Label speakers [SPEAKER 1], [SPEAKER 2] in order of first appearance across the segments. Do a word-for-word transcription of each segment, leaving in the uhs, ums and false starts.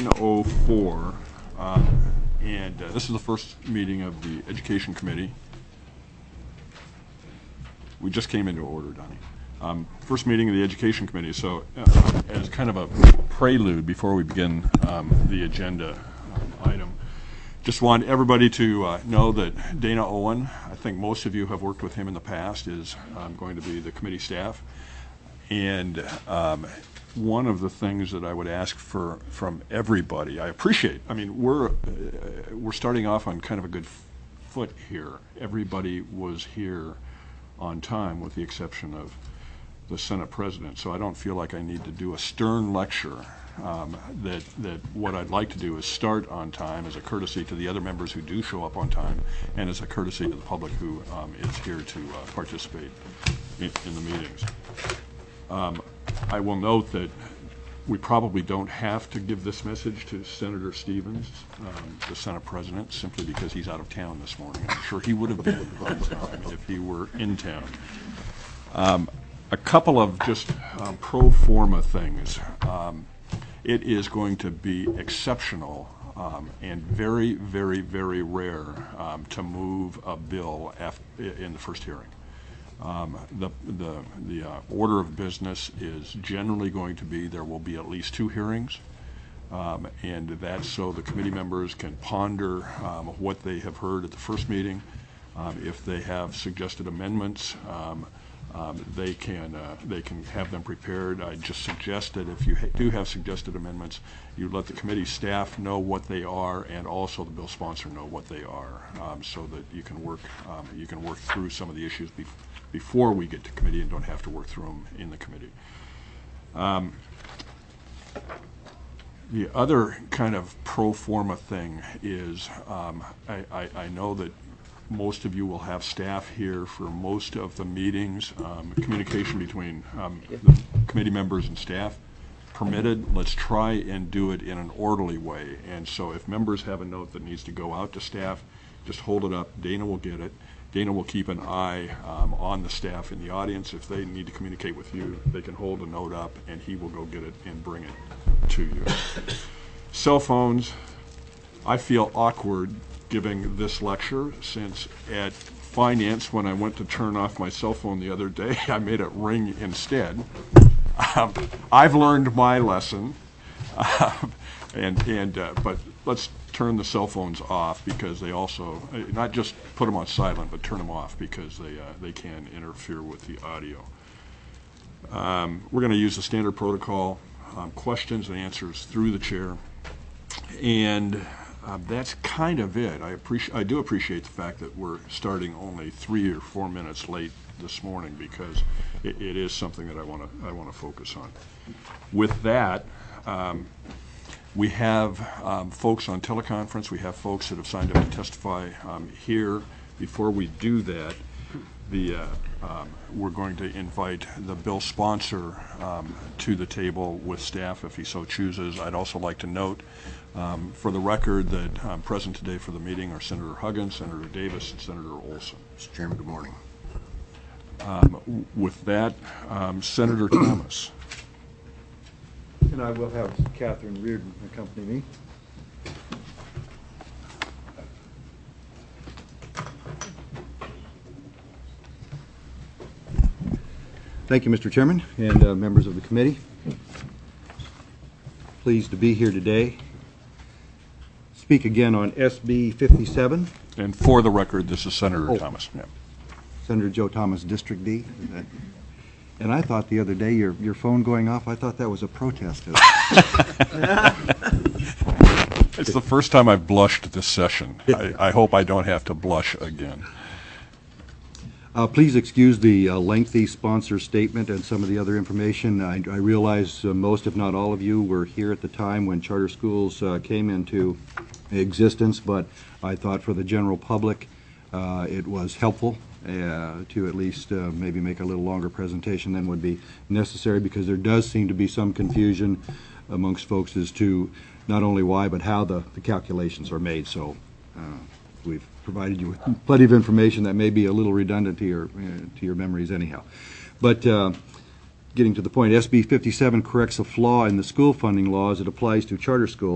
[SPEAKER 1] oh four, uh, and uh, this is the first meeting of the Education Committee. We just came into order, Donnie. Um, first meeting of the Education Committee, so uh, as kind of a prelude before we begin um, the agenda um, item, just want everybody to uh, know that Dana Owen, I think most of you have worked with him in the past, is um, going to be the committee staff. And um, one of the things that I would ask for from everybody, I appreciate, I mean, we're, uh, we're starting off on kind of a good foot here. Everybody was here on time with the exception of the Senate President, so I don't feel like I need to do a stern lecture. Um, that, that what I'd like to do is start on time as a courtesy to the other members who do show up on time and as a courtesy to the public who um, is here to uh, participate in, in the meetings. Um, I will note that we probably don't have to give this message to Senator Stevens, um, the Senate President, simply because he's out of town this morning. I'm sure he would have been on time if he were in town. Um, a couple of just um, pro forma things. Um, it is going to be exceptional um, and very, very, very rare um, to move a bill after, in the first hearing. Um, the the, the uh, order of business is generally going to be there will be at least two hearings, um, and that's so the committee members can ponder um, what they have heard at the first meeting. Um, if they have suggested amendments, um, um, they can uh, they can have them prepared. I just suggest that if you ha do have suggested amendments, you let the committee staff know what they are, and also the bill sponsor know what they are, um, so that you can work um, you can work through some of the issues before. before we get to committee and don't have to work through them in the committee. Um, the other kind of pro forma thing is um, I, I, I know that most of you will have staff here for most of the meetings. Um, communication between um, the committee members and staff permitted. Let's try and do it in an orderly way. And so if members have a note that needs to go out to staff, just hold it up. Dana will get it. Dana will keep an eye um, on the staff in the audience. If they need to communicate with you, they can hold a note up and he will go get it and bring it to you. Cell phones, I feel awkward giving this lecture since at finance, when I went to turn off my cell phone the other day, I made it ring instead. Um, I've learned my lesson, uh, and, and uh, but let's turn the cell phones off, because they also, not just put them on silent, but turn them off, because they, uh, they can interfere with the audio. Um, we're going to use the standard protocol, um, questions and answers through the chair, and uh, that's kind of it. I, appreciate, I do appreciate the fact that we're starting only three or four minutes late this morning, because it, it is something that I want to I want to focus on. With that, um, we have um, folks on teleconference. We have folks that have signed up to testify um, here. Before we do that, the uh, um, we're going to invite the bill sponsor um, to the table with staff if he so chooses. I'd also like to note um, for the record that um, present today for the meeting are Senator Huggins, Senator Davis, and Senator Olson.
[SPEAKER 2] Mister Chairman, good morning.
[SPEAKER 1] Um, with that, um, Senator Thomas.
[SPEAKER 3] And I will have Catherine Reardon accompany me. Thank you, Mister Chairman, and uh, members of the committee. Pleased to be here today. Speak again on S B fifty-seven.
[SPEAKER 1] And for the record, this is Senator
[SPEAKER 3] Oh.
[SPEAKER 1] Thomas. Yeah.
[SPEAKER 3] Senator Joe Thomas, District D. And I thought the other day your, your phone going off, I thought that was a protest.
[SPEAKER 1] It's the first time I've blushed this session. I, I hope I don't have to blush again.
[SPEAKER 3] Uh, please excuse the uh, lengthy sponsor statement and some of the other information. I, I realize uh, most, if not all of you, were here at the time when charter schools uh, came into existence, but I thought for the general public uh, it was helpful uh, to at least uh, maybe make a little longer presentation than would be necessary, because there does seem to be some confusion amongst folks as to not only why but how the, the calculations are made. So uh, we've provided you with plenty of information that may be a little redundant to your, uh, to your memories anyhow. But uh, getting to the point, S B fifty-seven corrects a flaw in the school funding law as it applies to charter schools.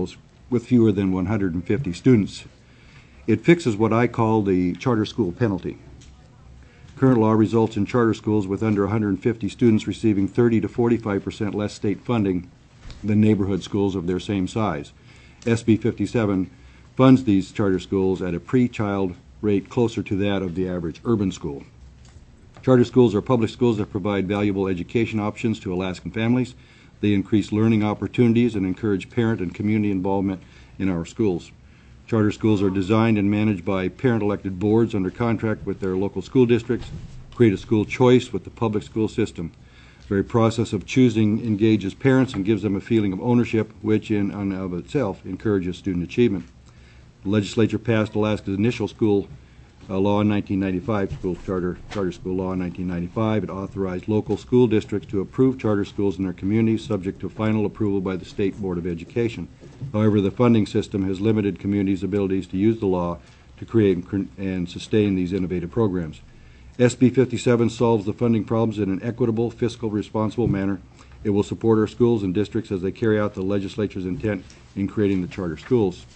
[SPEAKER 3] with fewer than one hundred fifty students. It fixes what I call the charter school penalty. Current law results in charter schools with under one hundred fifty students receiving thirty to forty-five percent less state funding than neighborhood schools of their same size. S B fifty-seven funds these charter schools at a pre-child rate closer to that of the average urban school. Charter schools are public schools that provide valuable education options to Alaskan families. They increase learning opportunities and encourage parent and community involvement in our schools. Charter schools are designed and managed by parent-elected boards under contract with their local school districts, create a school choice with the public school system. The very process of choosing engages parents and gives them a feeling of ownership, which in and of itself encourages student achievement. The legislature passed Alaska's initial school uh, law in nineteen ninety-five, school charter, charter school law in nineteen ninety-five. It authorized local school districts to approve charter schools in their communities, subject to final approval by the State Board of Education. However, the funding system has limited communities' abilities to use the law to create and, and sustain these innovative programs. S B fifty-seven solves the funding problems in an equitable, fiscal, responsible manner. It will support our schools and districts as they carry out the legislature's intent in creating the charter schools.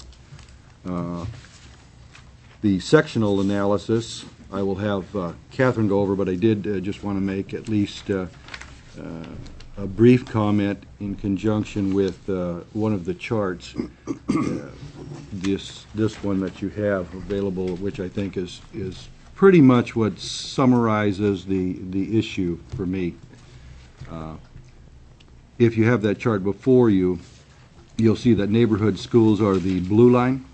[SPEAKER 3] Uh, the sectional analysis I will have uh, Catherine go over, but I did uh, just want to make at least uh, uh, a brief comment in conjunction with uh, one of the charts, uh, this this one that you have available, which I think is is pretty much what summarizes the the issue for me. Uh, if you have that chart before you, you'll see that neighborhood schools are the blue line,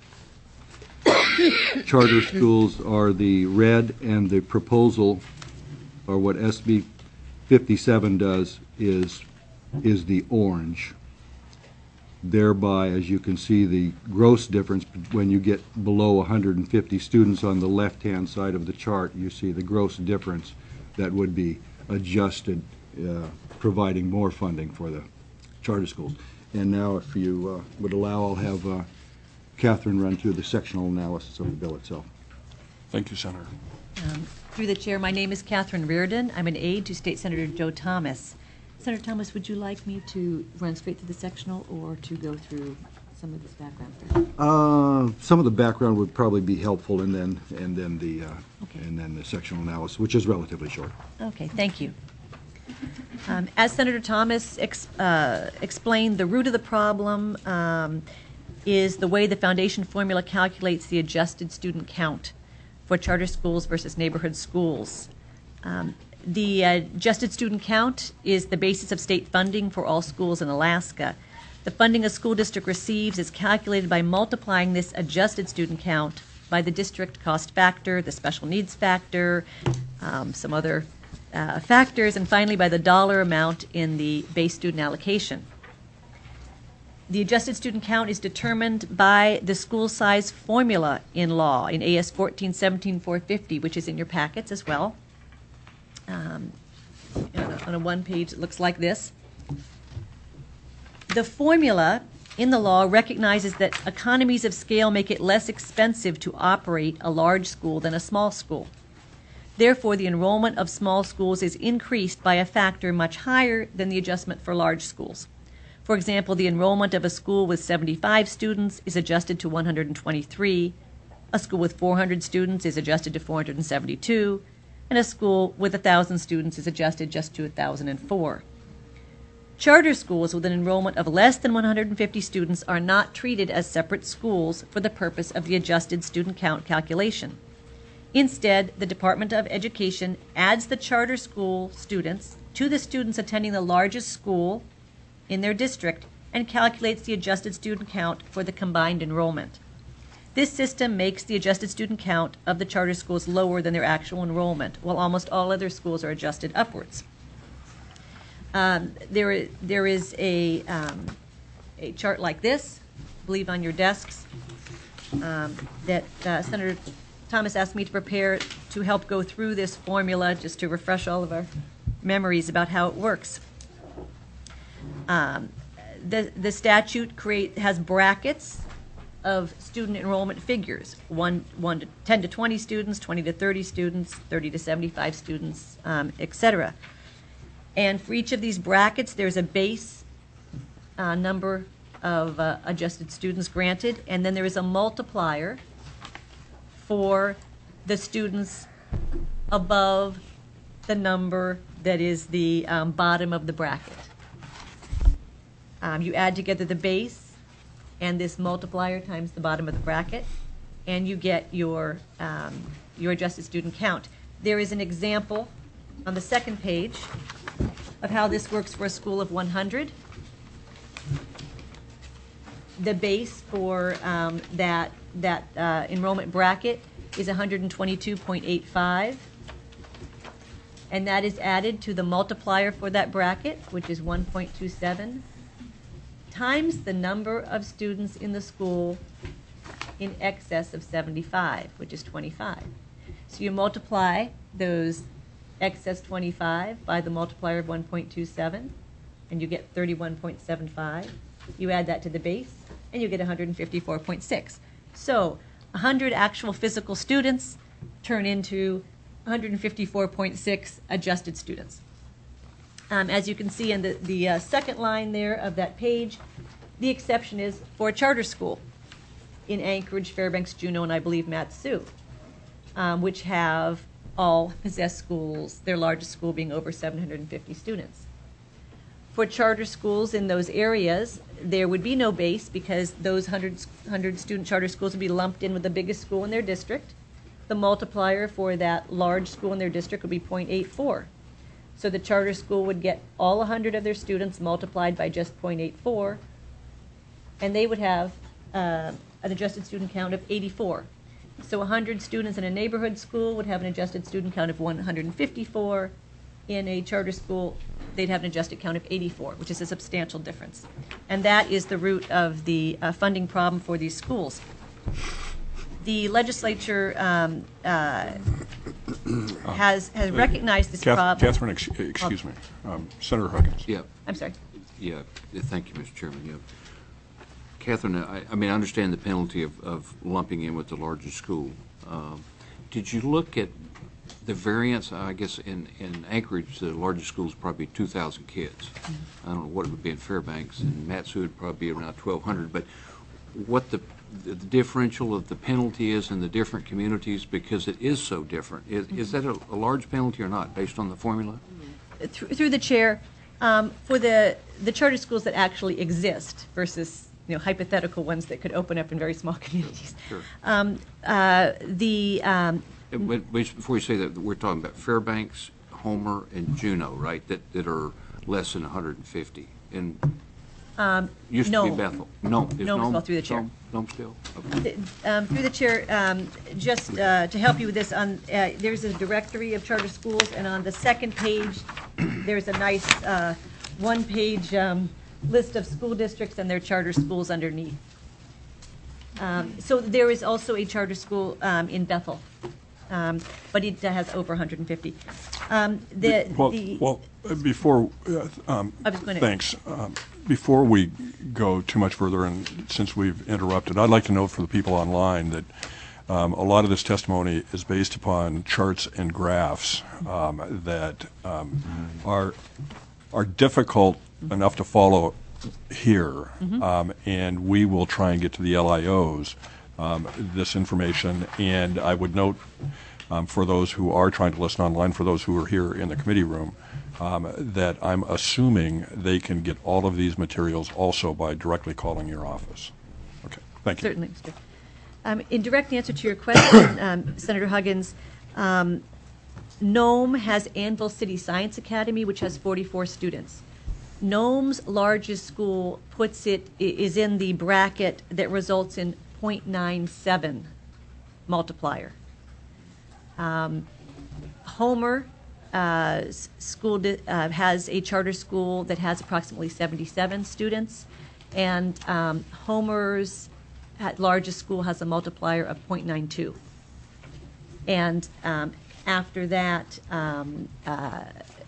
[SPEAKER 3] charter schools are the red, and the proposal, or what S B fifty-seven does, is is the orange. Thereby, as you can see, the gross difference when you get below one hundred fifty students on the left-hand side of the chart, you see the gross difference that would be adjusted, uh, providing more funding for the charter schools. And now, if you uh, would allow, I'll have uh, Catherine run through the sectional analysis of the bill itself.
[SPEAKER 1] Thank you, Senator.
[SPEAKER 2] Um, through the chair, my name is Catherine Reardon. I'm an aide to State Senator Joe Thomas. Senator Thomas, would you like me to run straight through the sectional or to go through some of this background first?
[SPEAKER 3] Uh, some of the background would probably be helpful, and then and then the uh,
[SPEAKER 2] Okay.
[SPEAKER 3] and then the sectional analysis, which is relatively short.
[SPEAKER 2] Okay, thank you. Um, as Senator Thomas ex uh, explained, the root of the problem um, is the way the foundation formula calculates the adjusted student count for charter schools versus neighborhood schools. Um, the uh, adjusted student count is the basis of state funding for all schools in Alaska. The funding a school district receives is calculated by multiplying this adjusted student count by the district cost factor, the special needs factor, um, some other uh, factors, and finally by the dollar amount in the base student allocation. The adjusted student count is determined by the school size formula in law in A S fourteen seventeen four fifty, which is in your packets as well. Um, on, a, on a one page, it looks like this. The formula in the law recognizes that economies of scale make it less expensive to operate a large school than a small school. Therefore, the enrollment of small schools is increased by a factor much higher than the adjustment for large schools. For example, the enrollment of a school with seventy-five students is adjusted to one hundred twenty-three, a school with four hundred students is adjusted to four hundred seventy-two, and a school with one thousand students is adjusted just to one thousand four. Charter schools with an enrollment of less than one hundred fifty students are not treated as separate schools for the purpose of the adjusted student count calculation. Instead, the Department of Education adds the charter school students to the students attending the largest school in their district and calculates the adjusted student count for the combined enrollment. This system makes the adjusted student count of the charter schools lower than their actual enrollment, while almost all other schools are adjusted upwards. Um, there, there is a, um, a chart like this, I believe on your desks, um, that uh, Senator Thomas asked me to prepare to help go through this formula, just to refresh all of our memories about how it works. Um, the, the statute create, has brackets of student enrollment figures, one, one to ten to twenty students, twenty to thirty students, thirty to seventy-five students, um, et cetera. And for each of these brackets, there's a base uh, number of uh, adjusted students granted, and then there is a multiplier for the students above the number that is the um, bottom of the bracket. Um, you add together the base and this multiplier times the bottom of the bracket, and you get your, um, your adjusted student count. There is an example on the second page of how this works for a school of one hundred. The base for um, that, that uh, enrollment bracket is one hundred twenty-two point eight five. And that is added to the multiplier for that bracket, which is one point two seven, times the number of students in the school in excess of seventy-five, which is twenty-five. So you multiply those excess twenty-five by the multiplier of one point two seven, and you get thirty-one point seven five. You add that to the base, and you get one hundred fifty-four point six. So one hundred actual physical students turn into one hundred fifty-four point six adjusted students. Um, as you can see in the, the uh, second line there of that page, the exception is for a charter school in Anchorage, Fairbanks, Juneau, and I believe Mat-Su, um, which have all possessed schools, their largest school being over seven hundred fifty students. For charter schools in those areas, there would be no base because those one hundred, one hundred student charter schools would be lumped in with the biggest school in their district. The multiplier for that large school in their district would be zero point eight four. So the charter school would get all one hundred of their students multiplied by just zero point eight four, and they would have uh, an adjusted student count of eighty-four. So one hundred students in a neighborhood school would have an adjusted student count of one hundred fifty-four. In a charter school, they'd have an adjusted count of eighty-four, which is a substantial difference. And that is the root of the uh, funding problem for these schools. The legislature um, uh, has has recognized this
[SPEAKER 1] Kath-
[SPEAKER 2] problem.
[SPEAKER 1] Catherine, ex- excuse me, um, Senator Huggins.
[SPEAKER 4] Yeah,
[SPEAKER 2] I'm sorry.
[SPEAKER 4] yeah, yeah, thank you, Mister Chairman. Yeah. Catherine, I, I mean, I understand the penalty of, of lumping in with the largest school. Um, did you look at the variance? I guess in, in Anchorage, the largest school is probably two thousand kids. Mm-hmm. I don't know what it would be in Fairbanks, and Mat-Su would probably be around twelve hundred, but what the the differential of the penalty is in the different communities, because it is so different. Is, mm-hmm. is that a, a large penalty or not, based on the formula?
[SPEAKER 2] Through, through the chair, um, for the the charter schools that actually exist versus you know hypothetical ones that could open up in very small communities.
[SPEAKER 4] Sure.
[SPEAKER 2] Um, uh, the um,
[SPEAKER 4] But before you say that, we're talking about Fairbanks, Homer, and Juneau, right? That that are less than one hundred fifty. And
[SPEAKER 2] um,
[SPEAKER 4] used
[SPEAKER 2] no.
[SPEAKER 4] to be Bethel. No, is
[SPEAKER 2] Nome as well, through the chair.
[SPEAKER 4] Nome, Nome still? Okay.
[SPEAKER 2] Um, through the chair, um, just uh, to help you with this, on uh, there's a directory of charter schools, and on the second page, there's a nice uh, one-page um, list of school districts and their charter schools underneath. Um, so there is also a charter school um, in Bethel, um, but it has over one hundred fifty. Um, the,
[SPEAKER 1] Well,
[SPEAKER 2] the,
[SPEAKER 1] well, uh, before, uh, um,
[SPEAKER 2] I was gonna-
[SPEAKER 1] thanks. Um, Before we go too much further, and since we've interrupted, I'd like to note for the people online that um, a lot of this testimony is based upon charts and graphs um, that um, are are difficult enough to follow here,
[SPEAKER 2] Mm-hmm.
[SPEAKER 1] um, and we will try and get to the L I Os um, this information. And I would note um, for those who are trying to listen online, for those who are here in the committee room, um, that I'm assuming they can get all of these materials also by directly calling your office. Okay, thank you.
[SPEAKER 2] Certainly, Mister Um, in direct answer to your question, um, Senator Huggins, um, Nome has Anvil City Science Academy, which has forty-four students. Nome's largest school puts it i- is in the bracket that results in zero point nine seven multiplier. Um, Homer uh, s- school di- uh, has a charter school that has approximately seventy-seven students, and um, Homer's at largest school has a multiplier of zero point nine two. And um, after that, um, uh,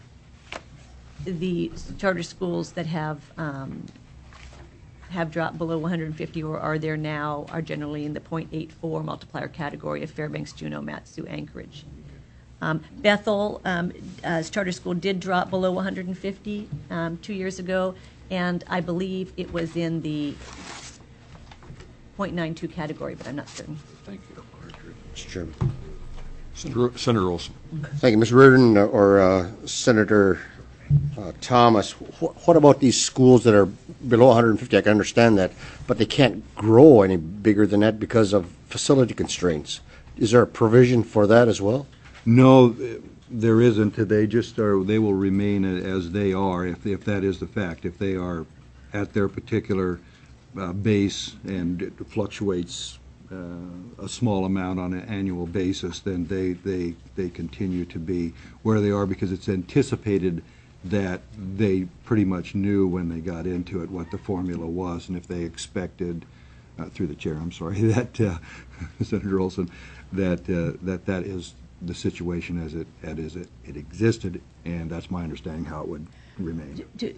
[SPEAKER 2] the charter schools that have um, have dropped below one hundred fifty or are there now are generally in the zero point eight four multiplier category of Fairbanks, Juneau, Mat-Su, Anchorage. Um, Bethel, um, as charter school, did drop below one hundred fifty um, two years ago, and I believe it was in the point nine two category, but I'm not certain.
[SPEAKER 4] Thank you.
[SPEAKER 5] Mister Chairman.
[SPEAKER 1] Senator Senator Olson.
[SPEAKER 5] Thank you, Mister Reardon or uh, Senator uh, Thomas. Wh- what about these schools that are below one hundred fifty? I can understand that, but they can't grow any bigger than that because of facility constraints. Is there a provision for that as well?
[SPEAKER 3] No, there isn't. They just are, they will remain as they are if, if that is the fact. If they are at their particular uh, base and it fluctuates uh, a small amount on an annual basis, then they, they, they continue to be where they are because it's anticipated that they pretty much knew when they got into it what the formula was, and if they expected, uh, through the chair, I'm sorry, that uh, Senator Olson, that uh, that that is the situation as it as it, it existed, and that's my understanding how it would remain.
[SPEAKER 2] To,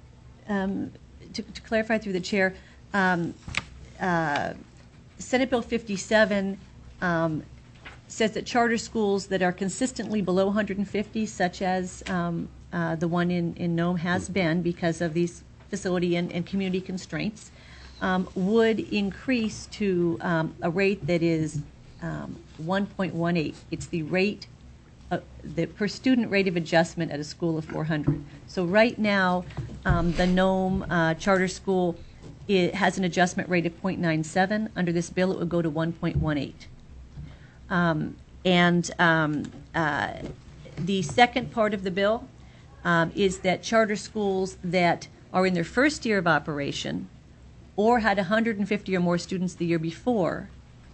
[SPEAKER 2] um, to, to clarify through the chair, um, uh, Senate Bill fifty-seven um, says that charter schools that are consistently below one hundred fifty, such as um, uh, the one in, in Nome has been because of these facility and, and community constraints, um, would increase to um, a rate that is um, one point one eight. It's the rate, uh, the per student rate of adjustment at a school of four hundred. So right now, um, the Nome uh, charter school, it has an adjustment rate of zero point nine seven. Under this bill, it would go to one point one eight. Um, and um, uh, the second part of the bill um, is that charter schools that are in their first year of operation or had one hundred fifty or more students the year before,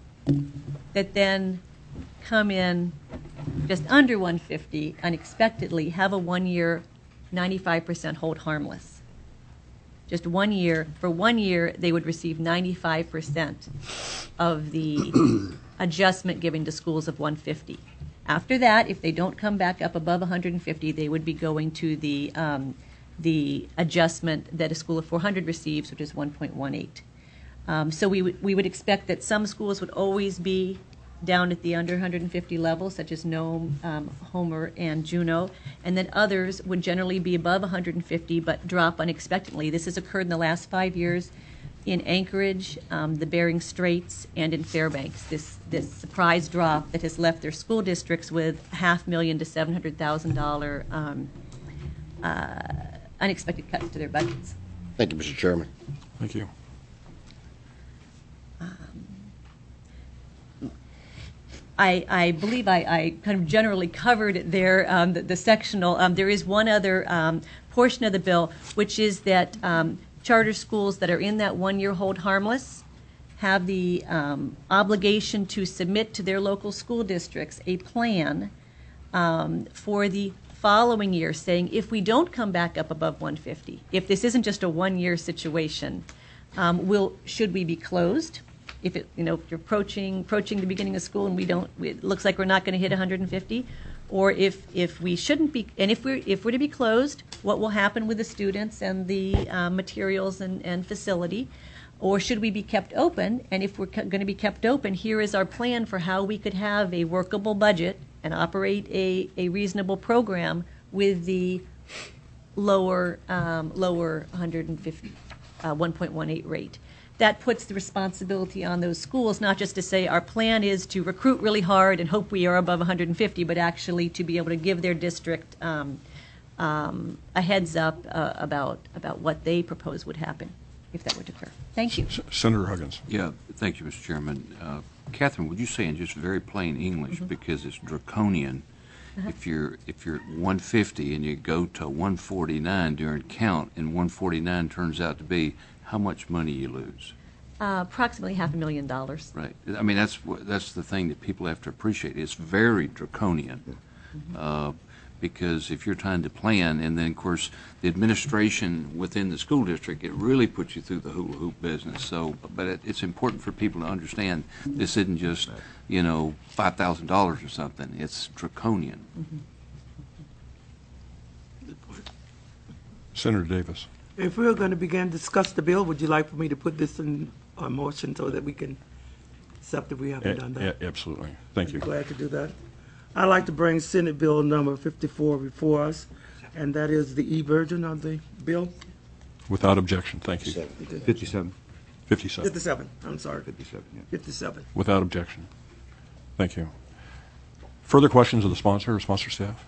[SPEAKER 2] that then come in just under one hundred fifty unexpectedly, have a one-year ninety-five percent hold harmless. Just one year, for one year, they would receive ninety-five percent of the adjustment given to schools of one hundred fifty. After that, if they don't come back up above one hundred fifty, they would be going to the um, the adjustment that a school of four hundred receives, which is one point one eight. Um, so we, w- we would expect that some schools would always be down at the under one hundred fifty level, such as Nome, um, Homer, and Juneau, and then others would generally be above one hundred fifty but drop unexpectedly. This has occurred in the last five years in Anchorage, um, the Bering Straits, and in Fairbanks. This this surprise drop that has left their school districts with half million to seven hundred thousand dollar um, uh, unexpected cuts to their budgets.
[SPEAKER 5] Thank you, Mister Chairman.
[SPEAKER 1] Thank you.
[SPEAKER 2] I, I believe I, I kind of generally covered it there, um, the, the sectional. Um, there is one other um, portion of the bill, which is that um, charter schools that are in that one-year hold harmless have the um, obligation to submit to their local school districts a plan um, for the following year, saying if we don't come back up above one hundred fifty, if this isn't just a one-year situation, um, will should we be closed? If it, you know, if you're approaching approaching the beginning of school and we don't, it looks like we're not going to hit one hundred fifty, or if if we shouldn't be, and if we're if we're to be closed, what will happen with the students and the uh, materials and, and facility, or should we be kept open? And if we're co- going to be kept open, here is our plan for how we could have a workable budget and operate a, a reasonable program with the lower um, lower one hundred fifty, uh, one point one eight rate. That puts the responsibility on those schools, not just to say our plan is to recruit really hard and hope we are above one hundred fifty, but actually to be able to give their district um, um, a heads up uh, about about what they propose would happen if that were to occur. Thank you.
[SPEAKER 1] S- Senator Huggins.
[SPEAKER 4] Yeah, thank you, Mister Chairman. Uh, Catherine, would you say in just very plain English, mm-hmm. because it's draconian, uh-huh. if you're if you're at one hundred fifty and you go to one forty-nine during count, and one forty-nine turns out to be, how much money you lose?
[SPEAKER 2] Uh, approximately half a million dollars.
[SPEAKER 4] Right. I mean, that's wh- that's the thing that people have to appreciate. It's very draconian. Mm-hmm. Uh, because if you're trying to plan, and then, of course, the administration within the school district, it really puts you through the hula hoop business. So, but it, it's important for people to understand this isn't just, you know, five thousand dollars or something. It's draconian.
[SPEAKER 2] Mm-hmm.
[SPEAKER 1] Senator Davis.
[SPEAKER 6] If we're going to begin to discuss the bill, would you like for me to put this in a motion so that we can accept that we haven't
[SPEAKER 1] A-
[SPEAKER 6] done that?
[SPEAKER 1] a- absolutely. Thank you.
[SPEAKER 6] Glad to do that. I'd like to bring Senate Bill number fifty-four before us, and that is the e-version of the bill.
[SPEAKER 1] Without objection, thank you.
[SPEAKER 3] fifty-seven.
[SPEAKER 1] fifty-seven.
[SPEAKER 6] fifty-seven, I'm sorry,
[SPEAKER 3] fifty-seven, yeah.
[SPEAKER 6] fifty-seven.
[SPEAKER 1] Without objection. Thank you. Further questions of the sponsor or sponsor staff?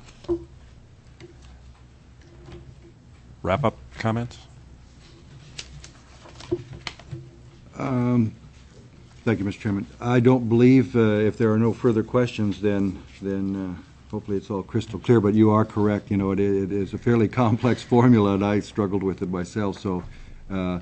[SPEAKER 1] Wrap-up comments?
[SPEAKER 3] Thank you, Mister Chairman. I don't believe, uh, if there are no further questions, then, then uh, hopefully it's all crystal clear, but you are correct. You know, it, it is a fairly complex formula, and I struggled with it myself, so uh, uh,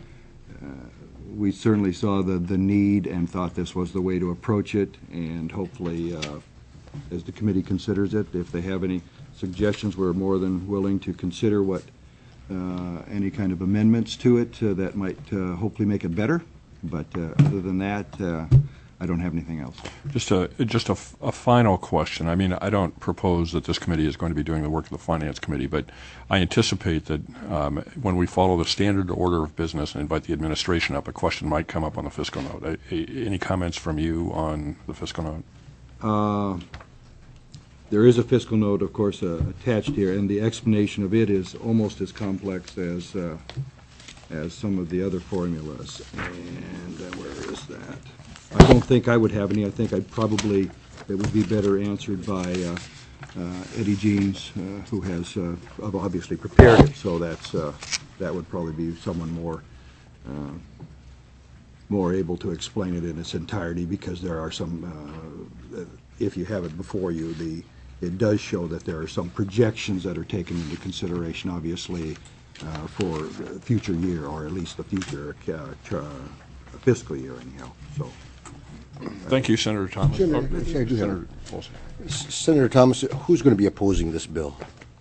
[SPEAKER 3] we certainly saw the, the need and thought this was the way to approach it, and hopefully, uh, as the committee considers it, if they have any suggestions, we're more than willing to consider what, uh, any kind of amendments to it uh, that might uh, hopefully make it better. But uh, other than that, uh, I don't have anything else.
[SPEAKER 1] Just a just a, f- a final question. I mean, I don't propose that this committee is going to be doing the work of the Finance Committee, but I anticipate that um, when we follow the standard order of business and invite the administration up, a question might come up on the fiscal note. I, I, any comments from you on the fiscal note?
[SPEAKER 3] Uh, there is a fiscal note, of course, uh, attached here, and the explanation of it is almost as complex as uh, as some of the other formulas. And uh, where is that? I don't think I would have any. I think I'd probably, it would be better answered by uh, uh, Eddie Jeans, uh, who has uh, obviously prepared it, so that's, uh, that would probably be someone more, uh, more able to explain it in its entirety, because there are some, uh, if you have it before you, the, it does show that there are some projections that are taken into consideration, obviously, Uh, for the future year, or at least the future uh, uh, fiscal year anyhow, so.
[SPEAKER 1] Thank you, Senator Thomas.
[SPEAKER 5] Senator,
[SPEAKER 1] Oh,
[SPEAKER 5] I do have-
[SPEAKER 1] Senator Olson.
[SPEAKER 5] S- Senator Thomas, who's going to be opposing this bill?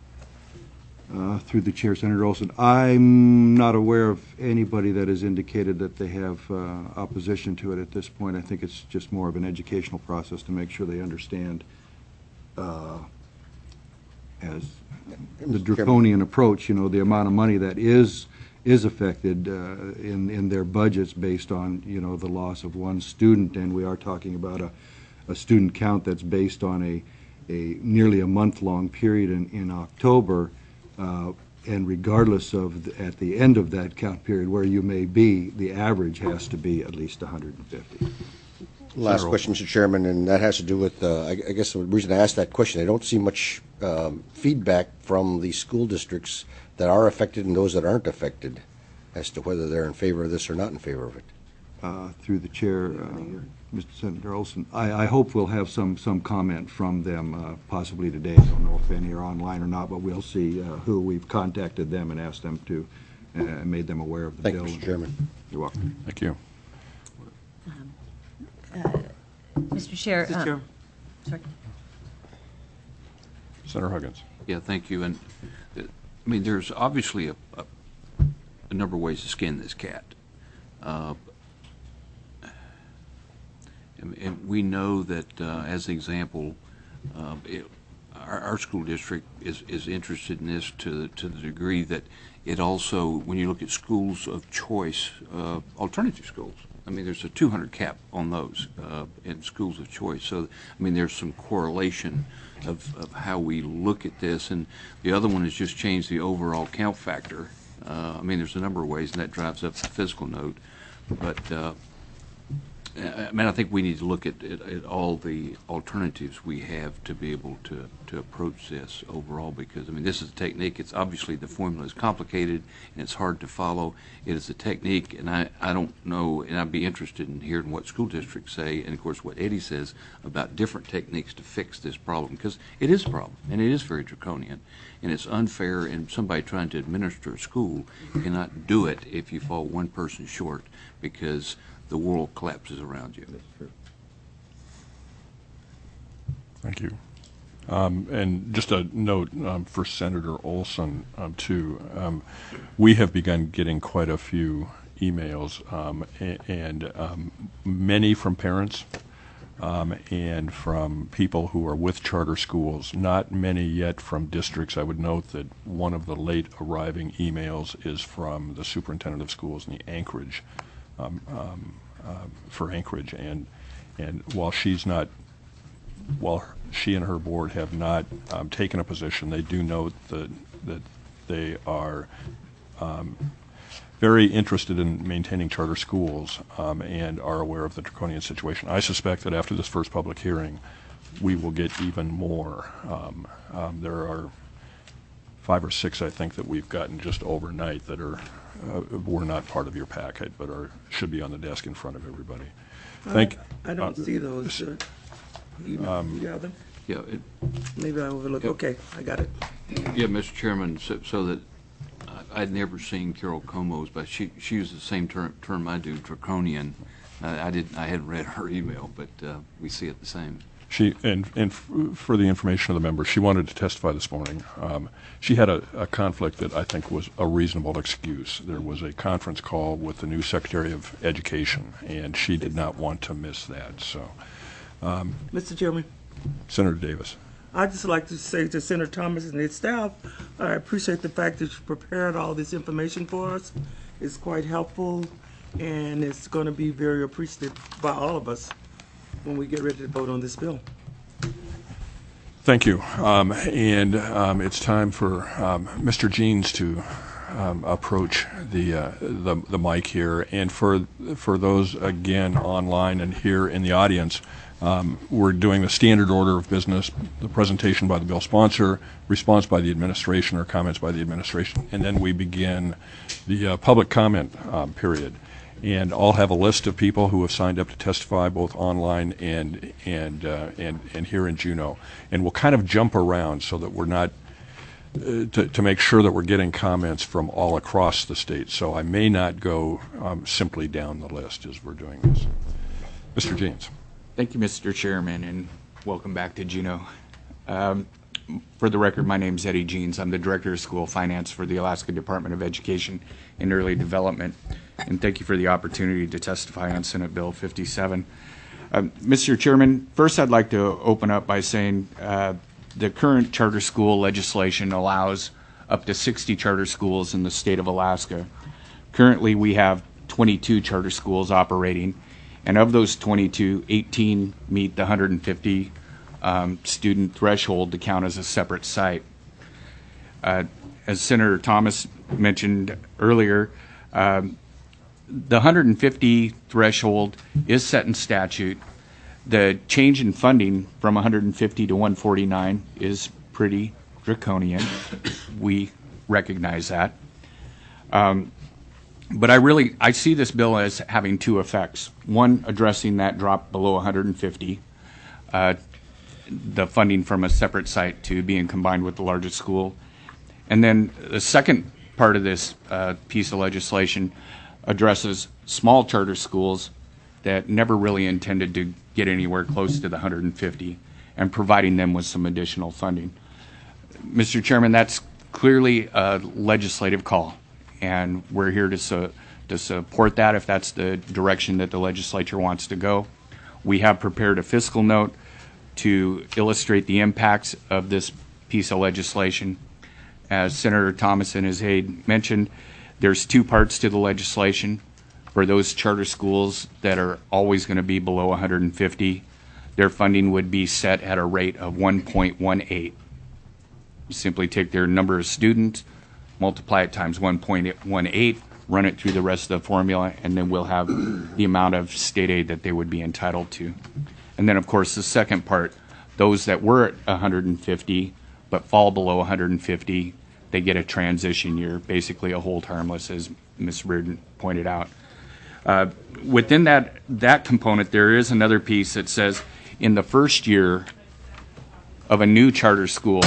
[SPEAKER 3] Uh, Through the chair, Senator Olson, I'm not aware of anybody that has indicated that they have uh, opposition to it at this point. I think it's just more of an educational process to make sure they understand uh, as the draconian approach, you know, the amount of money that is is affected uh, in in their budgets based on, you know, the loss of one student, and we are talking about a, a student count that's based on a a nearly a month long period in in October, uh, and regardless of the, at the end of that count period where you may be, the average has to be at least one hundred fifty.
[SPEAKER 5] Last question, Mister Chairman, and that has to do with, uh, I, I guess the reason I asked that question, I don't see much um, feedback from the school districts that are affected and those that aren't affected as to whether they're in favor of this or not in favor of it.
[SPEAKER 3] Uh, Through the chair, uh, Mister Senator Olson, I, I hope we'll have some, some comment from them uh, possibly today. I don't know if any are online or not, but we'll see uh, who. We've contacted them and asked them to, uh, made them aware of the
[SPEAKER 5] Thank you,
[SPEAKER 3] bill.
[SPEAKER 5] Mister Chairman.
[SPEAKER 3] You're welcome.
[SPEAKER 1] Thank you.
[SPEAKER 2] Mister Chair.
[SPEAKER 6] Mister
[SPEAKER 2] uh,
[SPEAKER 6] Chair.
[SPEAKER 2] Sorry.
[SPEAKER 1] Senator Huggins.
[SPEAKER 4] Yeah, thank you. And, uh, I mean, there's obviously a, a, a number of ways to skin this cat. Uh, and, and we know that, uh, as an example, uh, it, our, our school district is, is interested in this to, to the degree that it also, when you look at schools of choice, uh, alternative schools, I mean, there's a two hundred cap on those uh, in schools of choice. So, I mean, there's some correlation of, of how we look at this. And the other one is just change the overall count factor. Uh, I mean, there's a number of ways, and that drives up the fiscal note. But, uh, I mean, I think we need to look at, at, at all the alternatives we have to be able to, to approach this overall, because, I mean, this is a technique. It's obviously the formula is complicated and it's hard to follow. It is a technique, and I, I don't know, and I'd be interested in hearing what school districts say, and of course what Eddie says about different techniques to fix this problem, because it is a problem, and it is very draconian, and it's unfair, and somebody trying to administer a school cannot do it if you fall one person short, because the world collapses around you.
[SPEAKER 3] That's true.
[SPEAKER 1] Thank you. Um, and just a note um, for Senator Olson, um, too. Um, we have begun getting quite a few emails, um, and, and um, many from parents um, and from people who are with charter schools. Not many yet from districts. I would note that one of the late arriving emails is from the superintendent of schools in the Anchorage, um, um, uh, for Anchorage. And, and while she's not while she and her board have not um, taken a position, they do note that, that they are um, very interested in maintaining charter schools um, and are aware of the draconian situation. I suspect that after this first public hearing, we will get even more. Um, um, there are five or six, I think, that we've gotten just overnight that are uh, were not part of your packet, but are should be on the desk in front of everybody. Thank.
[SPEAKER 6] I don't
[SPEAKER 1] uh,
[SPEAKER 6] see those. uh, email. You got them?
[SPEAKER 4] Yeah, it,
[SPEAKER 6] Maybe I overlooked. Okay, I got it.
[SPEAKER 4] yeah, Mister Chairman, so, so that I- I'd never seen Carol Como's, but she she used the same term term I do, draconian. Uh, I didn't. I hadn't read her email, but uh, we see it the same.
[SPEAKER 1] She and and f- for the information of the members, she wanted to testify this morning. Um, she had a, a conflict that I think was a reasonable excuse. There was a conference call with the new Secretary of Education, and she did not want to miss that. So,
[SPEAKER 6] Mister Chairman,
[SPEAKER 1] Senator Davis.
[SPEAKER 6] I'd just like to say to Senator Thomas and his staff, I appreciate the fact that you prepared all this information for us. It's quite helpful, and it's going to be very appreciated by all of us when we get ready to vote on this bill.
[SPEAKER 1] Thank you. Um, and um, it's time for um, Mister Jeans to um, approach the, uh, the the mic here. And for for those again online and here in the audience, um, we're doing the standard order of business: the presentation by the bill sponsor, response by the administration or comments by the administration, and then we begin the uh, public comment um, period. And I'll have a list of people who have signed up to testify both online and and uh, and and here in Juneau. And we'll kind of jump around so that we're not uh, to to make sure that we're getting comments from all across the state. So I may not go um, simply down the list as we're doing this. Mister Jeans.
[SPEAKER 7] Thank you, Mister Chairman, and welcome back to Juneau. Um, for the record, my name is Eddie Jeans. I'm the Director of School Finance for the Alaska Department of Education and Early Development. And thank you for the opportunity to testify on Senate Bill fifty-seven. Um, Mister Chairman, first I'd like to open up by saying uh, the current charter school legislation allows up to sixty charter schools in the state of Alaska. Currently, we have twenty-two charter schools operating, and of those twenty-two, eighteen meet the one hundred fifty um, student threshold to count as a separate site. Uh, as Senator Thomas mentioned earlier, um, the one hundred fifty threshold is set in statute. The change in funding from one hundred fifty to one forty-nine is pretty draconian. We recognize that. Um, but I really, I see this bill as having two effects. One, addressing that drop below one hundred fifty, uh, the funding from a separate site to being combined with the largest school. And then the second part of this uh, piece of legislation addresses small charter schools that never really intended to get anywhere close to the one hundred fifty and providing them with some additional funding. Mister Chairman, that's clearly a legislative call, and we're here to, su- to support that if that's the direction that the legislature wants to go. We have prepared a fiscal note to illustrate the impacts of this piece of legislation. As Senator Thomas and his aide mentioned, there's two parts to the legislation. For those charter schools that are always going to be below one hundred fifty, their funding would be set at a rate of one point one eight. You simply take their number of students, multiply it times one point one eight, run it through the rest of the formula, and then we'll have the amount of state aid that they would be entitled to. And then, of course, the second part, those that were at one hundred fifty but fall below one hundred fifty, they get a transition year, basically a hold harmless, as Miz Reardon pointed out. Uh, within that, that component, there is another piece that says in the first year of a new charter school,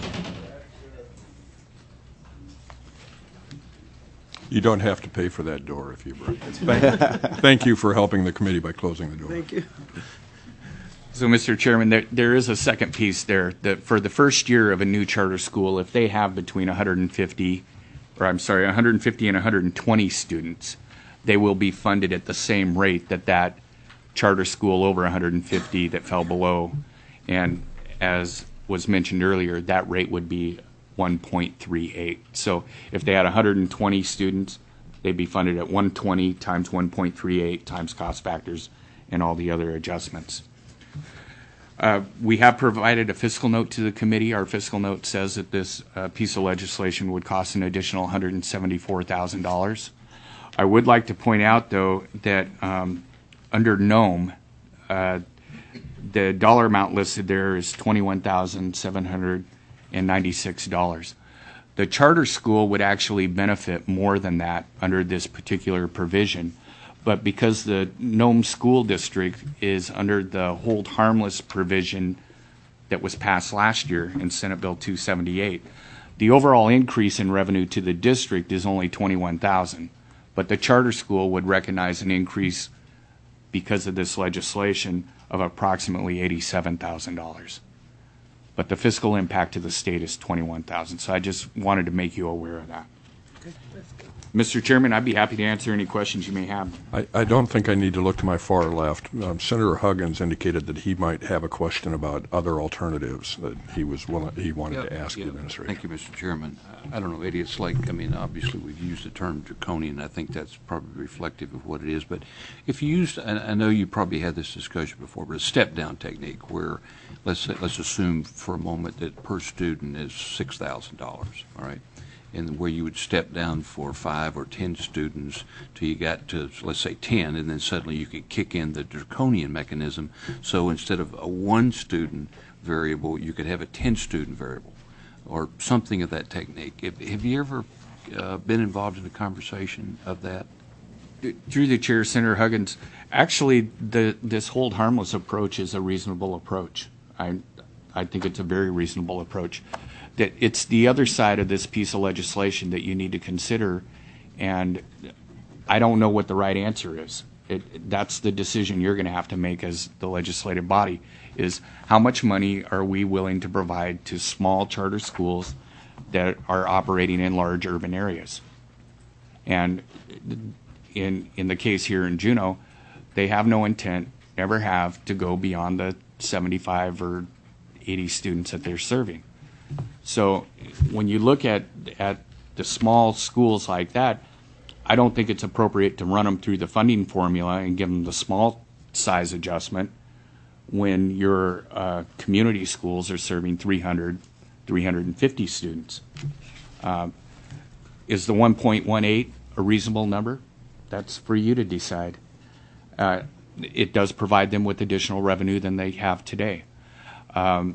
[SPEAKER 1] You don't have to pay for that door if you break it. Thank you for helping the committee by closing the door.
[SPEAKER 6] Thank you.
[SPEAKER 7] So, Mister Chairman, there, there is a second piece there that for the first year of a new charter school, if they have between one hundred fifty, or I'm sorry, one hundred fifty and one hundred twenty students, they will be funded at the same rate that that charter school over one hundred fifty that fell below. And as was mentioned earlier, that rate would be one point three eight. So if they had one hundred twenty students, they'd be funded at one hundred twenty times one point three eight times cost factors and all the other adjustments. Uh, we have provided a fiscal note to the committee. Our fiscal note says that this uh, piece of legislation would cost an additional one hundred seventy-four thousand dollars. I would like to point out, though, that um, under NOME, uh, the dollar amount listed there is twenty-one thousand seven hundred ninety-six dollars. The charter school would actually benefit more than that under this particular provision. But because the Nome School District is under the hold harmless provision that was passed last year in Senate Bill two seventy-eight, the overall increase in revenue to the district is only twenty-one thousand dollars. But the charter school would recognize an increase because of this legislation of approximately eighty-seven thousand dollars. But the fiscal impact to the state is twenty-one thousand dollars. So I just wanted to make you aware of that.
[SPEAKER 6] Okay, that's good.
[SPEAKER 7] Mister Chairman, I'd be happy to answer any questions you may have.
[SPEAKER 1] I, I don't think I need to look to my far left. Um, Senator Huggins indicated that he might have a question about other alternatives that he was willing, he wanted to ask the administration.
[SPEAKER 4] Thank you, Mister Chairman. I don't know, Eddie, it's like, I mean, obviously we've used the term draconian. I think that's probably reflective of what it is. But if you used, and I know you probably had this discussion before, but a step-down technique where, let's say, let's assume for a moment that per student is six thousand dollars, all right? And where you would step down for five or ten students till you got to, let's say, ten, and then suddenly you could kick in the draconian mechanism. So instead of a one-student variable, you could have a ten-student variable, or something of that technique. Have, have you ever uh, been involved in a conversation of that?
[SPEAKER 7] Through the chair, Senator Huggins, actually, the, this hold harmless approach is a reasonable approach. I, I think it's a very reasonable approach. That it's the other side of this piece of legislation that you need to consider, and I don't know what the right answer is. It, that's the decision you're going to have to make as the legislative body, is how much money are we willing to provide to small charter schools that are operating in large urban areas. And in, in the case here in Juneau, they have no intent, never have, to go beyond the seventy-five or eighty students that they're serving. So when you look at at the small schools like that, I don't think it's appropriate to run them through the funding formula and give them the small size adjustment when your uh, community schools are serving three hundred, three hundred fifty students. Uh, is the one point one eight a reasonable number? That's for you to decide. Uh, it does provide them with additional revenue than they have today. Um,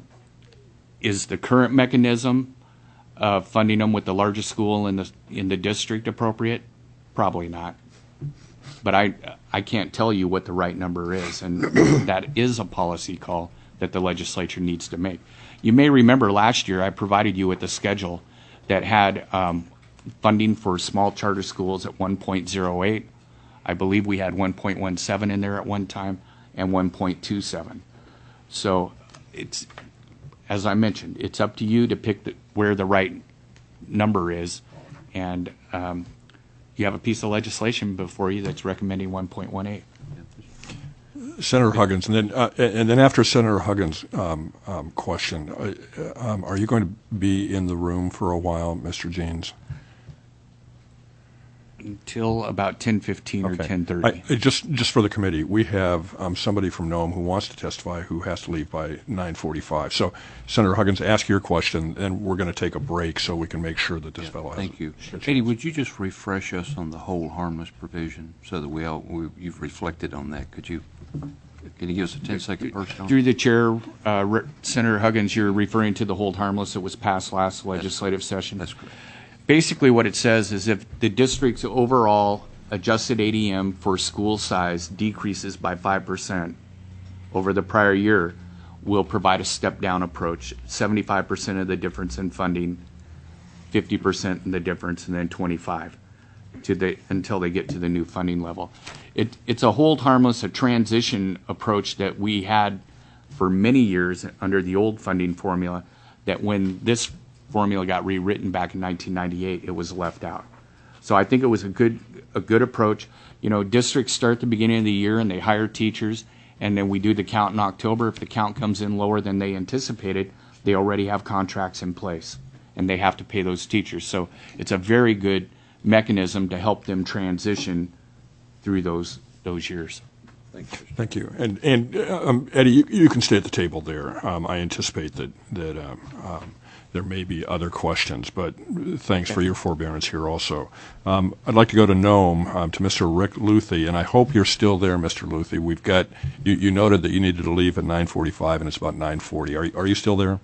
[SPEAKER 7] Is the current mechanism of funding them with the largest school in the in the district appropriate? Probably not. But I I can't tell you what the right number is, and that is a policy call that the legislature needs to make. You may remember last year I provided you with a schedule that had um, funding for small charter schools at one point oh eight. I believe we had one point one seven in there at one time, and one point two seven. So it's, as I mentioned, it's up to you to pick the, where the right number is, and um, you have a piece of legislation before you that's recommending one point one eight.
[SPEAKER 1] Senator Huggins, and then uh, and then after Senator Huggins' um, um, question, uh, um, are you going to be in the room for a while, Mister Jeans?
[SPEAKER 7] Until about ten fifteen or
[SPEAKER 1] Okay.
[SPEAKER 7] ten thirty.
[SPEAKER 1] I- Just, just for the committee, we have um, somebody from Nome who wants to testify who has to leave by nine forty-five. So, Senator Huggins, ask your question, and we're going to take a break so we can make sure that this fellow has.
[SPEAKER 4] Thank you.
[SPEAKER 1] a chance.
[SPEAKER 4] Eddie, would you just refresh us on the whole harmless provision so that we all, we, you've reflected on that? Could you, can you give us a ten-second burst on it?
[SPEAKER 7] Through the chair, uh, Re- Senator Huggins, you're referring to the hold harmless that was passed last legislative session.
[SPEAKER 4] That's correct.
[SPEAKER 7] Basically, what it says is if the district's overall adjusted A D M for school size decreases by five percent over the prior year, we'll provide a step-down approach, seventy-five percent of the difference in funding, fifty percent in the difference, and then twenty-five to the, until they get to the new funding level. It, it's a hold harmless, a transition approach that we had for many years under the old funding formula, that when this formula got rewritten back in nineteen ninety-eight, it was left out. So I think it was a good a good approach. You know, districts start at the beginning of the year and they hire teachers, and then we do the count in October. If the count comes in lower than they anticipated, they already have contracts in place, and they have to pay those teachers. So it's a very good mechanism to help them transition through those those years.
[SPEAKER 4] Thank you.
[SPEAKER 1] Thank you. And, and uh, um, Eddie, you, you can stay at the table there. Um, I anticipate that, that um, um, there may be other questions, but thanks for your forbearance here also. Um, I'd like to go to Nome, um, to Mister Rick Luthi, and I hope you're still there, Mister Luthi. We've got, you, you noted that you needed to leave at nine forty-five, and it's about nine forty. Are, are you still there?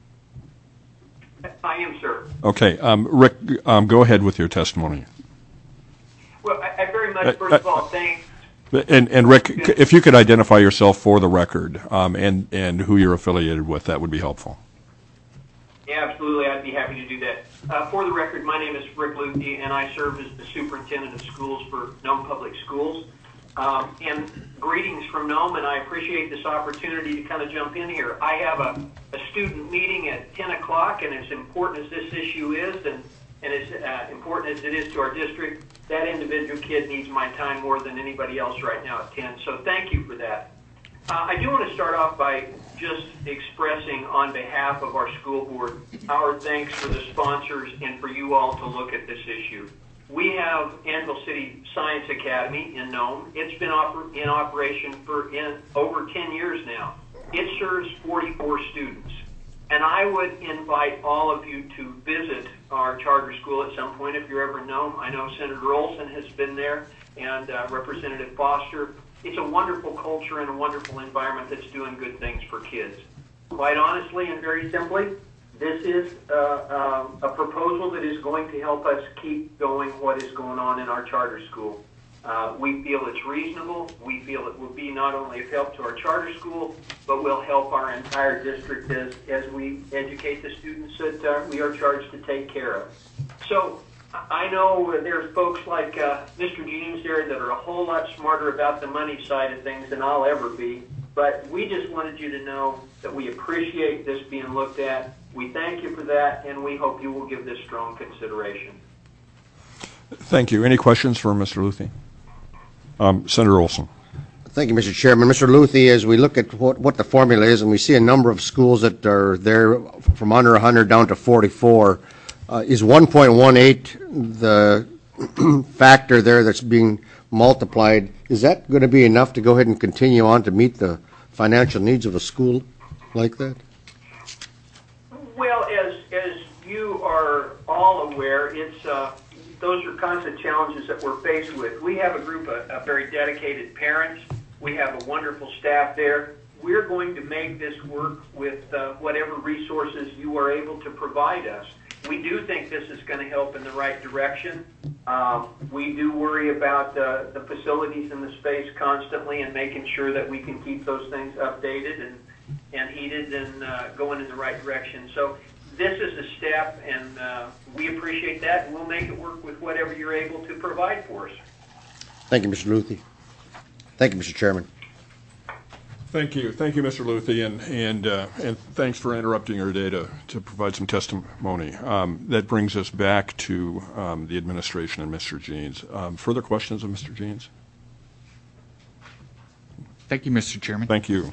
[SPEAKER 8] I am, sir.
[SPEAKER 1] Okay. Um, Rick, um, go ahead with your testimony.
[SPEAKER 8] Well, I, I very much,
[SPEAKER 1] Uh,
[SPEAKER 8] first
[SPEAKER 1] uh,
[SPEAKER 8] of all, thank.
[SPEAKER 1] And, and Rick, if you could identify yourself for the record, um, and, and who you're affiliated with, that would be helpful.
[SPEAKER 8] Yeah, absolutely. I'd be happy to do that. Uh, for the record, my name is Rick Luthi, and I serve as the superintendent of schools for Nome Public Schools. Um, and greetings from Nome, and I appreciate this opportunity to kind of jump in here. I have a, a student meeting at ten o'clock, and as important as this issue is, and, and as uh, important as it is to our district, that individual kid needs my time more than anybody else right now at ten. So thank you for that. Uh, I do want to start off by just expressing on behalf of our school board our thanks for the sponsors and for you all to look at this issue. We have Anvil City Science Academy in Nome. It's been oper- in operation for in over ten years now. It serves forty-four students. And I would invite all of you to visit our charter school at some point if you're ever in Nome. I know Senator Olson has been there, and uh, Representative Foster. It's a wonderful culture and a wonderful environment that's doing good things for kids. Quite honestly and very simply, this is uh, uh, a proposal that is going to help us keep going what is going on in our charter school. Uh, we feel it's reasonable. We feel it will be not only of help to our charter school, but will help our entire district as, as we educate the students that uh, we are charged to take care of. So I know there's folks like uh, Mister Jeans there that are a whole lot smarter about the money side of things than I'll ever be, but we just wanted you to know that we appreciate this being looked at. We thank you for that, and we hope you will give this strong consideration.
[SPEAKER 1] Thank you. Any questions for Mister Luthi? Um, Senator Olson.
[SPEAKER 5] Thank you, Mister Chairman. Mister Luthi, as we look at what, what the formula is, and we see a number of schools that are there from under one hundred down to forty-four, uh, is one point one eight the factor there that's being multiplied? Is that going to be enough to go ahead and continue on to meet the financial needs of a school like that?
[SPEAKER 8] Well, as as you are all aware, it's uh, those are constant challenges that we're faced with. We have a group of, of very dedicated parents. We have a wonderful staff there. We're going to make this work with uh, whatever resources you are able to provide us. We do think this is going to help in the right direction. Um, we do worry about uh, the facilities and the space constantly and making sure that we can keep those things updated and, and heated and uh, going in the right direction. So this is a step, and uh, we appreciate that, and we'll make it work with whatever you're able to provide for us.
[SPEAKER 5] Thank you, Mister Luthi. Thank you, Mister Chairman.
[SPEAKER 1] Thank you. Thank you, Mister Luthi, and and uh, and thanks for interrupting our day to, to provide some testimony. Um, that brings us back to um, the administration and Mister Jeans. Um, further questions of Mister Jeans?
[SPEAKER 7] Thank you, Mister Chairman.
[SPEAKER 1] Thank you.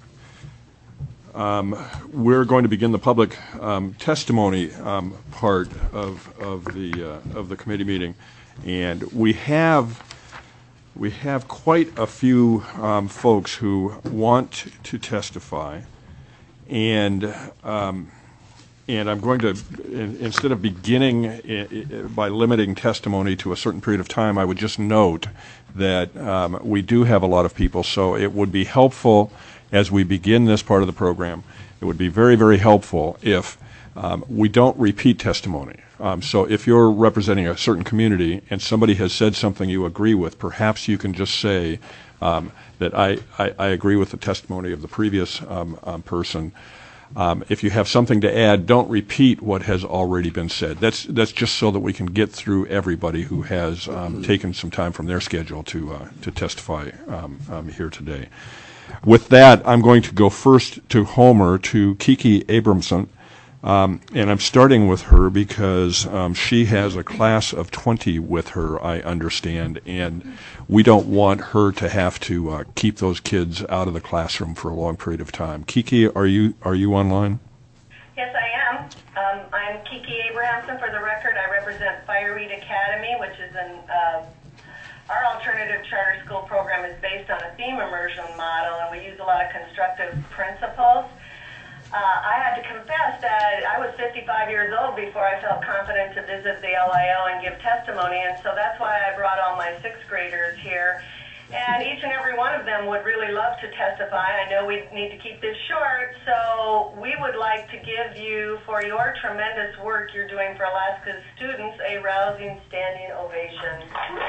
[SPEAKER 1] Um, we're going to begin the public um, testimony um, part of of the uh, of the committee meeting, and we have we have quite a few um, folks who want to testify, and um, and I'm going to in, instead of beginning I- I- by limiting testimony to a certain period of time, I would just note that um, we do have a lot of people, so it would be helpful. As we begin this part of the program, it would be very, very helpful if um, we don't repeat testimony. Um, so if you're representing a certain community and somebody has said something you agree with, perhaps you can just say um, that I, I, I agree with the testimony of the previous um, um, person. Um, if you have something to add, don't repeat what has already been said. That's that's just so that we can get through everybody who has um, taken some time from their schedule to uh, to testify um, um, here today. With that, I'm going to go first to Homer, to Kiki Abramson, um, and I'm starting with her because um, she has a class of twenty with her, I understand, and we don't want her to have to uh, keep those kids out of the classroom for a long period of time. Kiki, are you are you online?
[SPEAKER 9] Yes, I am. Um, I'm Kiki Abrahamson. For the record, I represent Fire Reed Academy, which is an uh, Our alternative charter school program is based on a theme immersion model, and we use a lot of constructive principles. Uh, I had to confess that I was fifty-five years old before I felt confident to visit the L I O and give testimony, and so that's why I brought all my sixth graders here. And each and every one of them would really love to testify. I know we need to keep this short, so we would like to give you, for your tremendous work you're doing for Alaska's students, a rousing standing ovation.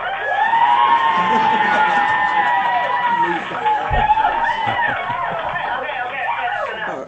[SPEAKER 9] Okay, okay, okay, that's enough.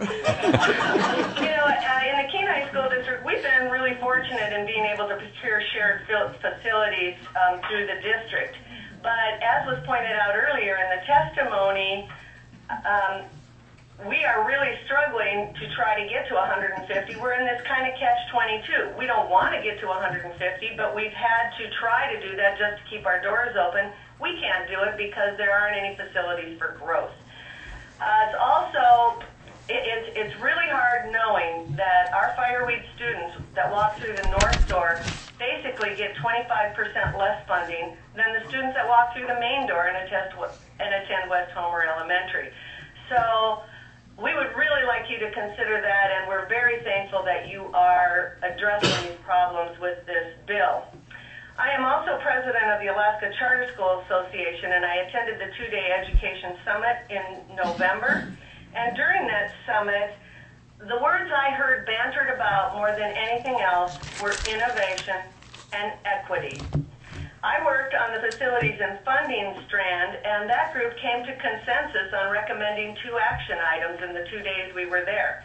[SPEAKER 9] You know, uh, in the Kenai School District, we've been really fortunate in being able to procure shared fil- facilities um, through the district. But as was pointed out earlier in the testimony, um, we are really struggling to try to get to one hundred fifty. We're in this kind of catch twenty-two. We don't want to get to one hundred fifty, but we've had to try to do that just to keep our doors open. We can't do it because there aren't any facilities for growth. Uh, it's also, it, it's, it's really hard knowing that our fireweed students that walk through the North Door basically get twenty-five percent less funding than the students that walk through the main door and attend, and attend West Homer Elementary. So we would really like you to consider that, and we're very thankful that you are addressing these problems with this bill. I am also president of the Alaska Charter School Association, and I attended the two-day education summit in November. And during that summit, the words I heard bantered about more than anything else were innovation and equity. I worked on the facilities and funding strand, and that group came to consensus on recommending two action items in the two days we were there,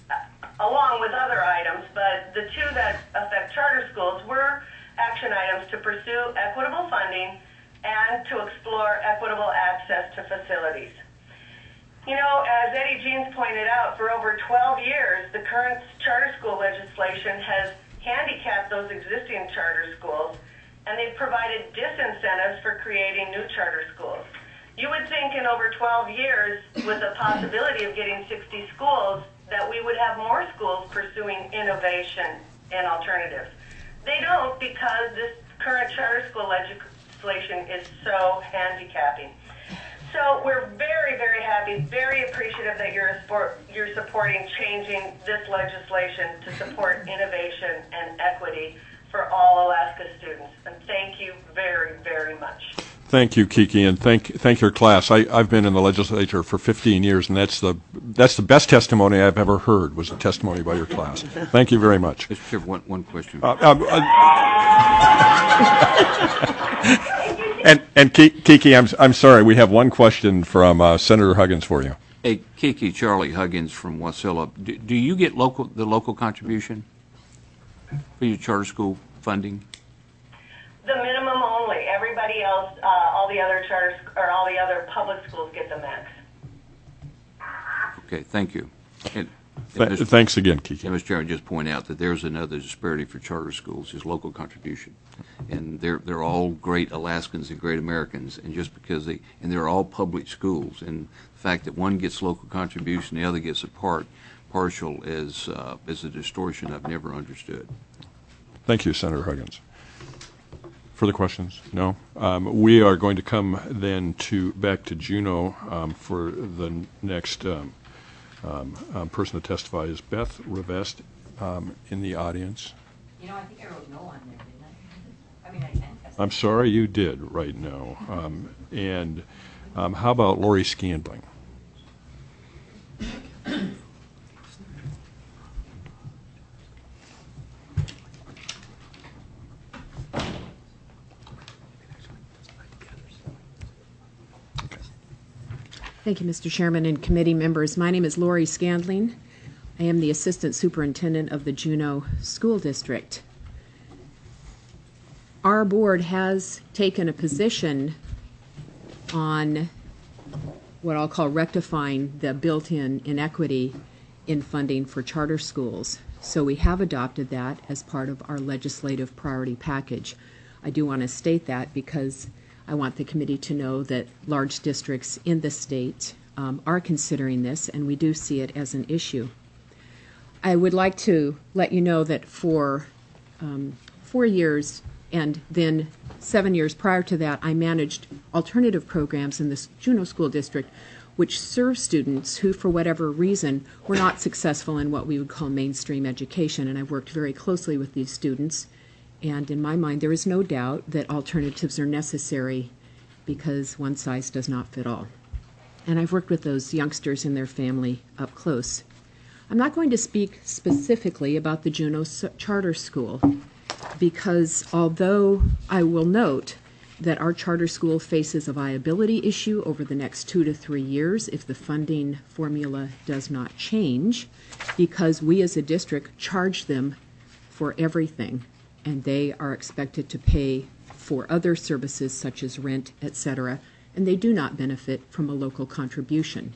[SPEAKER 9] along with other items, but the two that affect charter schools were action items to pursue equitable funding and to explore equitable access to facilities. You know, as Eddie Jeans pointed out, for over twelve years, the current charter school legislation has handicapped those existing charter schools, and they've provided disincentives for creating new charter schools. You would think in over twelve years, with the possibility of getting sixty schools, that we would have more schools pursuing innovation and alternatives. They don't, because this current charter school legislation is so handicapping. So we're very, very happy, very appreciative that you're, sport, you're supporting changing this legislation to support innovation and equity for all Alaska students. And thank you very, very much.
[SPEAKER 1] Thank you, Kiki, and thank thank your class. I, I've been in the legislature for fifteen years, and that's the that's the best testimony I've ever heard was a testimony by your class. Thank you very much.
[SPEAKER 4] Mister Chair, one, one question.
[SPEAKER 1] Uh, um, uh, and and Kiki, I'm I'm sorry. We have one question from uh, Senator Huggins for you.
[SPEAKER 4] Hey, Kiki, Charlie Huggins from Wasilla. Do, do you get local the local contribution for your charter school funding?
[SPEAKER 9] The minimum only. Everybody else, uh, all the other charter sc- or all the other public schools get the max.
[SPEAKER 4] Okay, thank you. And,
[SPEAKER 1] Th-
[SPEAKER 4] and
[SPEAKER 1] thanks again, Kiki.
[SPEAKER 4] And Mister Chairman, just point out that there's another disparity for charter schools is local contribution, and they're they're all great Alaskans and great Americans, and just because they and they're all public schools, and the fact that one gets local contribution, the other gets a part partial is uh, is a distortion I've never understood.
[SPEAKER 1] Thank you, Senator Huggins. Further questions? No. Um, we are going to come then to back to Juneau um, for the next um, um, um, person to testify is Beth Revest um, in the audience.
[SPEAKER 10] You know, I think I wrote no on there, didn't I? I mean, I can testify.
[SPEAKER 1] I'm sorry you did right no. Um, and um, how about Lori Scandling?
[SPEAKER 11] Thank you, Mister Chairman and committee members. My name is Lori Scandling. I am the Assistant Superintendent of the Juneau School District. Our board has taken a position on what I'll call rectifying the built-in inequity in funding for charter schools. So we have adopted that as part of our legislative priority package. I do want to state that because I want the committee to know that large districts in the state um, are considering this, and we do see it as an issue. I would like to let you know that for um, four years, And then seven years prior to that, I managed alternative programs in the Juneau School District, which serve students who, for whatever reason, were not successful in what we would call mainstream education. And I worked very closely with these students. And in my mind, there is no doubt that alternatives are necessary because one size does not fit all. And I've worked with those youngsters and their family up close. I'm not going to speak specifically about the Juneau Charter School because although I will note that our charter school faces a viability issue over the next two to three years if the funding formula does not change, because we as a district charge them for everything, and they are expected to pay for other services such as rent, et cetera, and they do not benefit from a local contribution.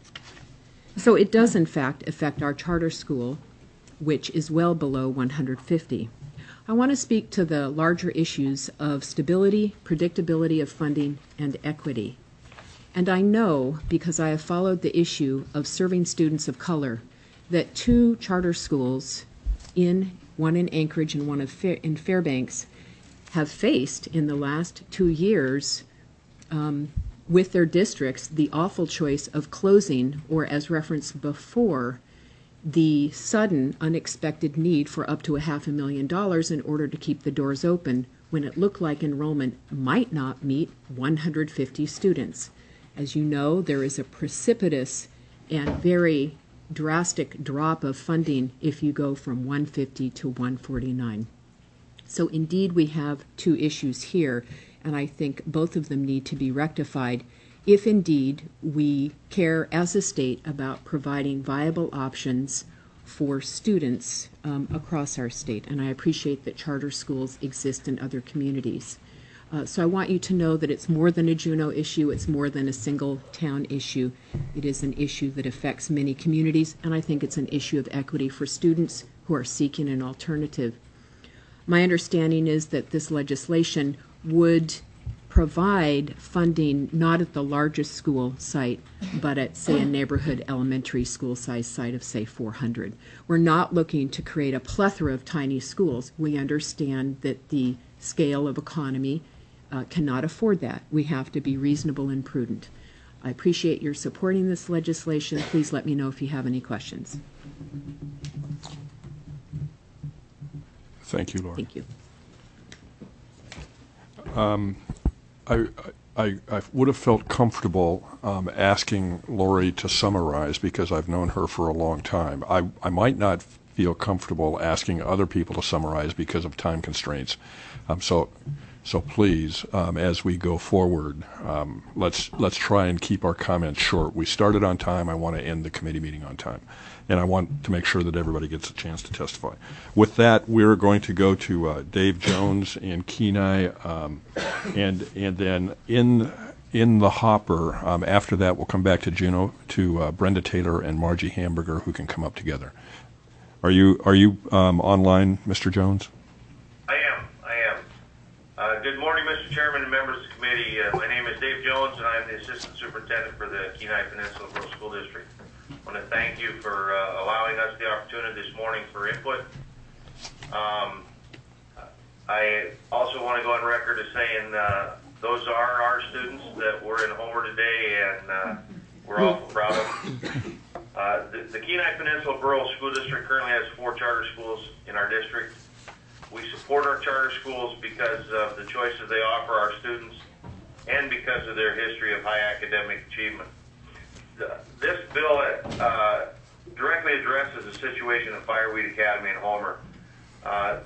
[SPEAKER 11] So it does, in fact, affect our charter school, which is well below one hundred fifty. I want to speak to the larger issues of stability, predictability of funding, and equity. And I know, because I have followed the issue of serving students of color, that two charter schools, in one in Anchorage and one in Fairbanks, have faced in the last two years um, with their districts the awful choice of closing, or as referenced before, the sudden, unexpected need for up to a half a million dollars in order to keep the doors open when it looked like enrollment might not meet one hundred fifty students. As you know, there is a precipitous and very drastic drop of funding if you go from one hundred fifty to one hundred forty-nine. So indeed we have two issues here, and I think both of them need to be rectified if indeed we care as a state about providing viable options for students um, across our state. And I appreciate that charter schools exist in other communities. Uh, so I want you to know that it's more than a Juneau issue, it's more than a single town issue. It is an issue that affects many communities, and I think it's an issue of equity for students who are seeking an alternative. My understanding is that this legislation would provide funding not at the largest school site, but at, say, a neighborhood elementary school size site of, say, four hundred. We're not looking to create a plethora of tiny schools. We understand that the scale of economy uh, cannot afford that. We have to be reasonable and prudent. I appreciate your supporting this legislation. Please let me know if you have any questions.
[SPEAKER 1] Thank you, Laura.
[SPEAKER 11] Thank you.
[SPEAKER 1] Um, I, I, I would have felt comfortable um, asking Lori to summarize because I've known her for a long time. I, I might not feel comfortable asking other people to summarize because of time constraints. Um, so, so please, um, as we go forward, um, let's let's try and keep our comments short. We started on time. I want to end the committee meeting on time, and I want to make sure that everybody gets a chance to testify. With that, we're going to go to uh, Dave Jones and Kenai, um, and and then in in the hopper um, after that, we'll come back to Juneau to uh, Brenda Taylor and Margie Hamburger, who can come up together. Are you are you um, online, Mister Jones?
[SPEAKER 12] I am. I am. Uh, good morning, Mister Chairman and members of the committee. Uh, my name is Dave Jones, and I'm the Assistant Superintendent for the Kenai Peninsula Rural School District. I want to thank you for uh, allowing us the opportunity this morning for input. Um, I also want to go on record as saying uh, those are our students that were in Homer today, and uh, we're awful proud of them. Uh, the, the Kenai Peninsula Rural School District currently has four charter schools in our district. We support our charter schools because of the choices they offer our students and because of their history of high academic achievement. The, this bill uh, directly addresses the situation at Fireweed Academy in Homer. Uh,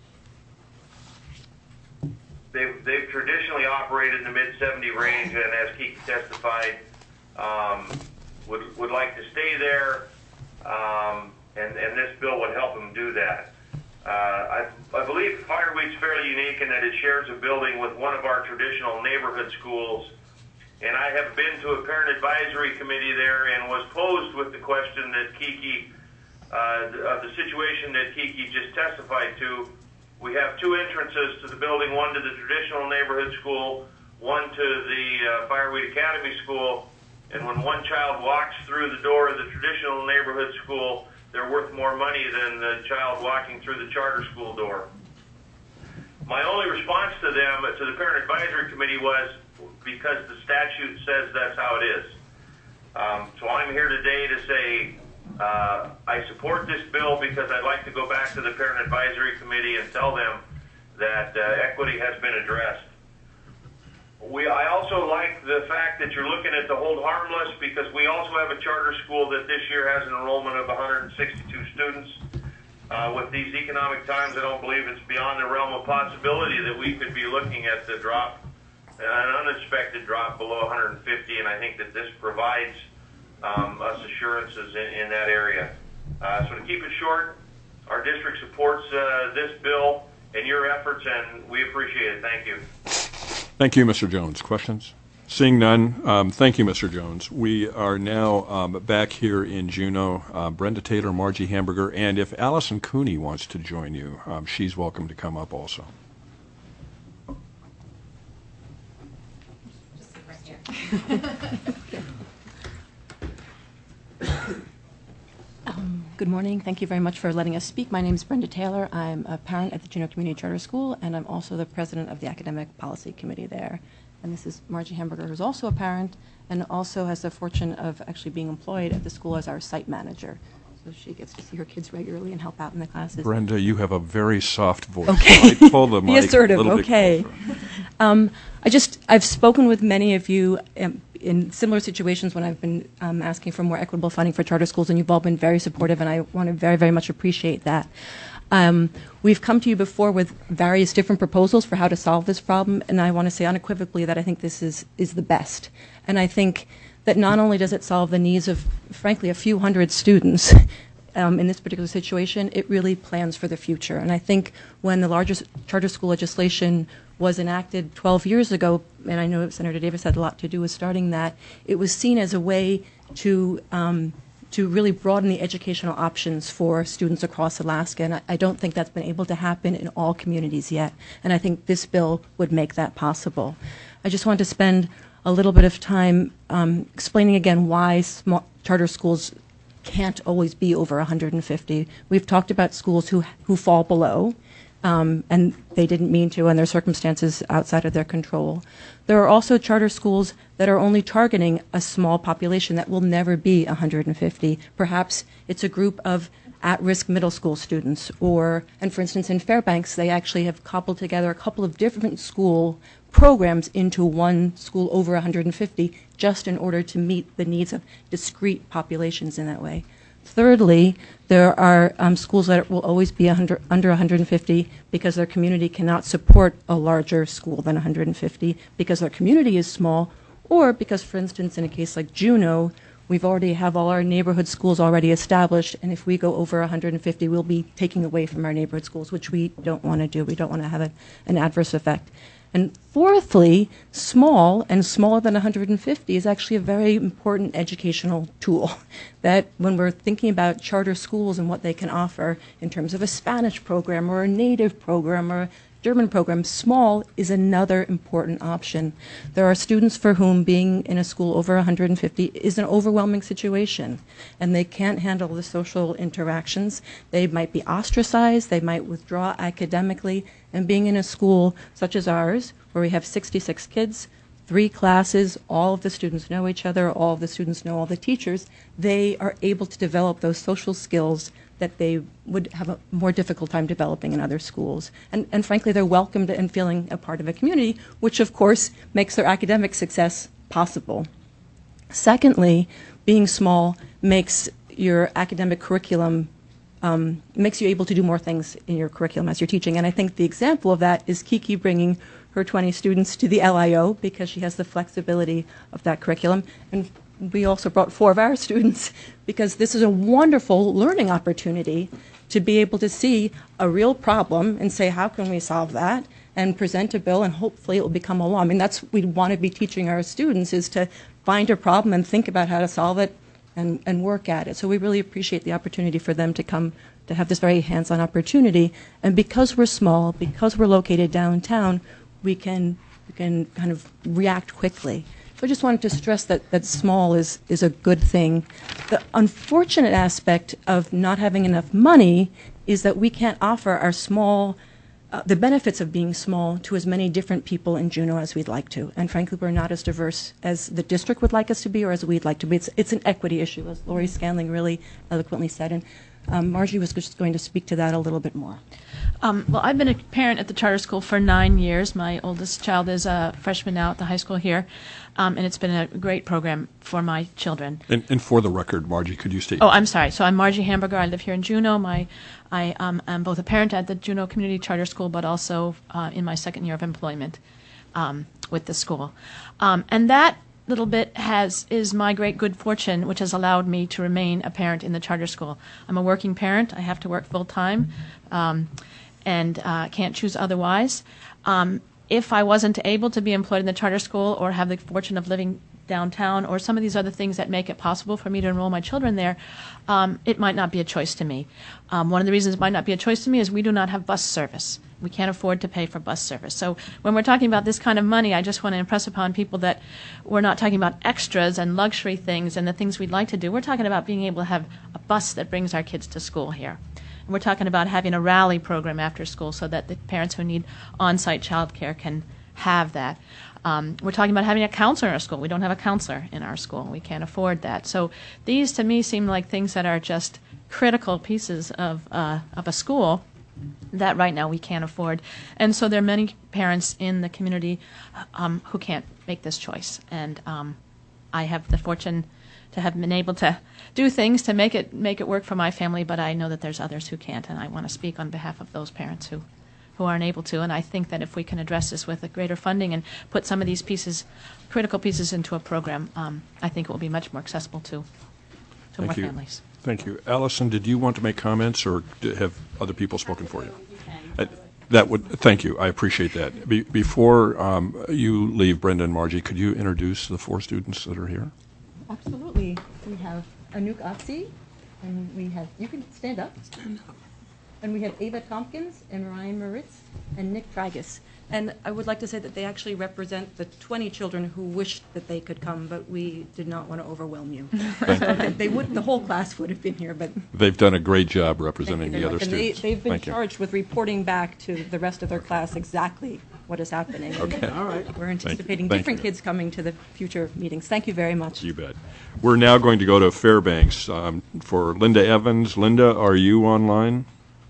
[SPEAKER 12] they've, they've traditionally operated in the mid seventy range, and as Kiki testified, um, would, would like to stay there, um, and, and this bill would help them do that. Uh, I, I believe Fireweed's fairly unique in that it shares a building with one of our traditional neighborhood schools, and I have been to a parent advisory committee there and was posed with the question that Kiki, uh, of the situation that Kiki just testified to. We have two entrances to the building, one to the traditional neighborhood school, one to the uh, Fireweed Academy school, and when one child walks through the door of the traditional neighborhood school, they're worth more money than the child walking through the charter school door. my only response to them, to the Parent Advisory Committee, was because the statute says that's how it is. Um, so I'm here today to say uh, I support this bill because I'd like to go back to the Parent Advisory Committee and tell them that uh, equity has been addressed. We, I also like the fact that you're looking at the hold harmless, because we also have a charter school that this year has an enrollment of one hundred sixty-two students. Uh, with these economic times, I don't believe it's beyond the realm of possibility that we could be looking at the drop, an unexpected drop below one hundred fifty, and I think that this provides um, us assurances in, in that area. Uh, so to keep it short, our district supports uh, this bill and your efforts, and we appreciate it. Thank you.
[SPEAKER 1] Thank you, Mister Jones. Questions? Seeing none, um, thank you, Mister Jones. We are now um, back here in Juneau. Uh, Brenda Taylor, Margie Hamburger, and if Allison Cooney wants to join you, um, she's welcome to come up also.
[SPEAKER 10] Just sit right here.
[SPEAKER 13] Um, good morning. Thank you very much for letting us speak. My name is Brenda Taylor. I'm a parent at the Juneau Community Charter School, and I'm also the president of the Academic Policy Committee there. And this is Margie Hamburger, who's also a parent and also has the fortune of actually being employed at the school as our site manager. So she gets to see her kids regularly and help out in the classes.
[SPEAKER 1] Brenda, you have a very soft voice.
[SPEAKER 13] Okay.
[SPEAKER 1] So I pull the
[SPEAKER 13] Be
[SPEAKER 1] mic
[SPEAKER 13] assertive.
[SPEAKER 1] a little
[SPEAKER 13] Okay.
[SPEAKER 1] bit
[SPEAKER 13] um, I just, I've spoken with many of you um, in similar situations when I've been um, asking for more equitable funding for charter schools, and you've all been very supportive, and I want to very, very much appreciate that. Um, we've come to you before with various different proposals for how to solve this problem, and I want to say unequivocally that I think this is, is the best. And I think that not only does it solve the needs of, frankly, a few hundred students um, in this particular situation, it really plans for the future. And I think when the largest charter school legislation was enacted twelve years ago, and I know Senator Davis had a lot to do with starting that, it was seen as a way to um, to really broaden the educational options for students across Alaska. And I, I don't think that's been able to happen in all communities yet. And I think this bill would make that possible. I just want to spend a little bit of time um, explaining again why small charter schools can't always be over one hundred fifty. We've talked about schools who, who fall below, um, and they didn't mean to, and their circumstances outside of their control. There are also charter schools that are only targeting a small population that will never be one hundred fifty. Perhaps it's a group of at-risk middle school students, or, and for instance, in Fairbanks, they actually have cobbled together a couple of different school programs into one school over one hundred fifty, just in order to meet the needs of discrete populations in that way. Thirdly, there are um, schools that will always be under, under one hundred fifty because their community cannot support a larger school than one hundred fifty, because their community is small, or because, for instance, in a case like Juneau, we've already have all our neighborhood schools already established, and if we go over one hundred fifty, we'll be taking away from our neighborhood schools, which we don't want to do. We don't want to have a, an adverse effect. And fourthly, small and smaller than one hundred fifty is actually a very important educational tool that when we're thinking about charter schools and what they can offer in terms of a Spanish program or a native program or a German program, small is another important option. There are students for whom being in a school over one hundred fifty is an overwhelming situation, and they can't handle the social interactions. They might be ostracized, they might withdraw academically, and being in a school such as ours, where we have sixty-six kids, three classes, all of the students know each other, all of the students know all the teachers, they are able to develop those social skills that they would have a more difficult time developing in other schools. And, and frankly, they're welcomed and feeling a part of a community, which of course makes their academic success possible. Secondly, being small makes your academic curriculum, um, makes you able to do more things in your curriculum as you're teaching. And I think the example of that is Kiki bringing her twenty students to the L I O because she has the flexibility of that curriculum. And we also brought four of our students because this is a wonderful learning opportunity to be able to see a real problem and say, how can we solve that? And present a bill, and hopefully it will become a law. I mean, that's what we want to be teaching our students, is to find a problem and think about how to solve it and, and work at it. So we really appreciate the opportunity for them to come to have this very hands-on opportunity. And because we're small, because we're located downtown, we can, we can kind of react quickly. So I just wanted to stress that, that small is, is a good thing. The unfortunate aspect of not having enough money is that we can't offer our small uh, the benefits of being small to as many different people in Juneau as we'd like to. And frankly, we're not as diverse as the district would like us to be or as we'd like to be. It's, it's an equity issue, as Lori Scanling really eloquently said. And um, Margie was just going to speak to that a little bit more.
[SPEAKER 14] Um, well, I've been a parent at the charter school for nine years. My oldest child is a freshman now at the high school here, um, and it's been a great program for my children.
[SPEAKER 1] And, and for the record, Margie, could you state?
[SPEAKER 14] Oh, I'm sorry. So I'm Margie Hamburger. I live here in Juneau. My, I um, am both a parent at the Juneau Community Charter School, but also uh, in my second year of employment um, with the school. Um, and that little bit has is my great good fortune, which has allowed me to remain a parent in the charter school. I'm a working parent. I have to work full time. Um, and uh, can't choose otherwise. Um, if I wasn't able to be employed in the charter school or have the fortune of living downtown or some of these other things that make it possible for me to enroll my children there, um, it might not be a choice to me. Um, one of the reasons it might not be a choice to me is we do not have bus service. We can't afford to pay for bus service. So when we're talking about this kind of money, I just want to impress upon people that we're not talking about extras and luxury things and the things we'd like to do. We're talking about being able to have a bus that brings our kids to school here. We're talking about having a rally program after school so that the parents who need on-site childcare can have that. Um, we're talking about having a counselor in our school. We don't have a counselor in our school. We can't afford that. So these, to me, seem like things that are just critical pieces of uh, of a school that right now we can't afford. And so there are many parents in the community um, who can't make this choice. And um, I have the fortune to have been able to do things to make it make it work for my family, but I know that there's others who can't, and I want to speak on behalf of those parents who, who aren't able to. And I think that if we can address this with a greater funding and put some of these pieces, critical pieces, into a program, um, I think it will be much more accessible to, to
[SPEAKER 1] Thank
[SPEAKER 14] more
[SPEAKER 1] you.
[SPEAKER 14] families.
[SPEAKER 1] Thank you. Allison, did you want to make comments, or d- have other people spoken for you? Uh, That would, thank you. I appreciate that. Be, before um, you leave, Brenda and Margie, could you introduce the four students that are here?
[SPEAKER 13] Absolutely. We have Anouk Otzi, and we have, you can stand up. Stand up. And we have Ava Tompkins and Ryan Moritz and Nick Tragus. And I would like to say that they actually represent the twenty children who wished that they could come, but we did not want to overwhelm you. So they, they would, the whole class would have been here, but
[SPEAKER 1] They've done a great job representing the other
[SPEAKER 13] and
[SPEAKER 1] students.
[SPEAKER 13] they, they've been
[SPEAKER 1] Thank you.
[SPEAKER 13] charged with reporting back to the rest of their class exactly what is happening.
[SPEAKER 1] Okay.
[SPEAKER 6] All right.
[SPEAKER 13] We're anticipating
[SPEAKER 1] Thank
[SPEAKER 13] different
[SPEAKER 1] you.
[SPEAKER 13] kids coming to the future meetings. Thank you very much.
[SPEAKER 1] You bet. We're now going to go to Fairbanks um, for Linda Evans. Linda, are you online?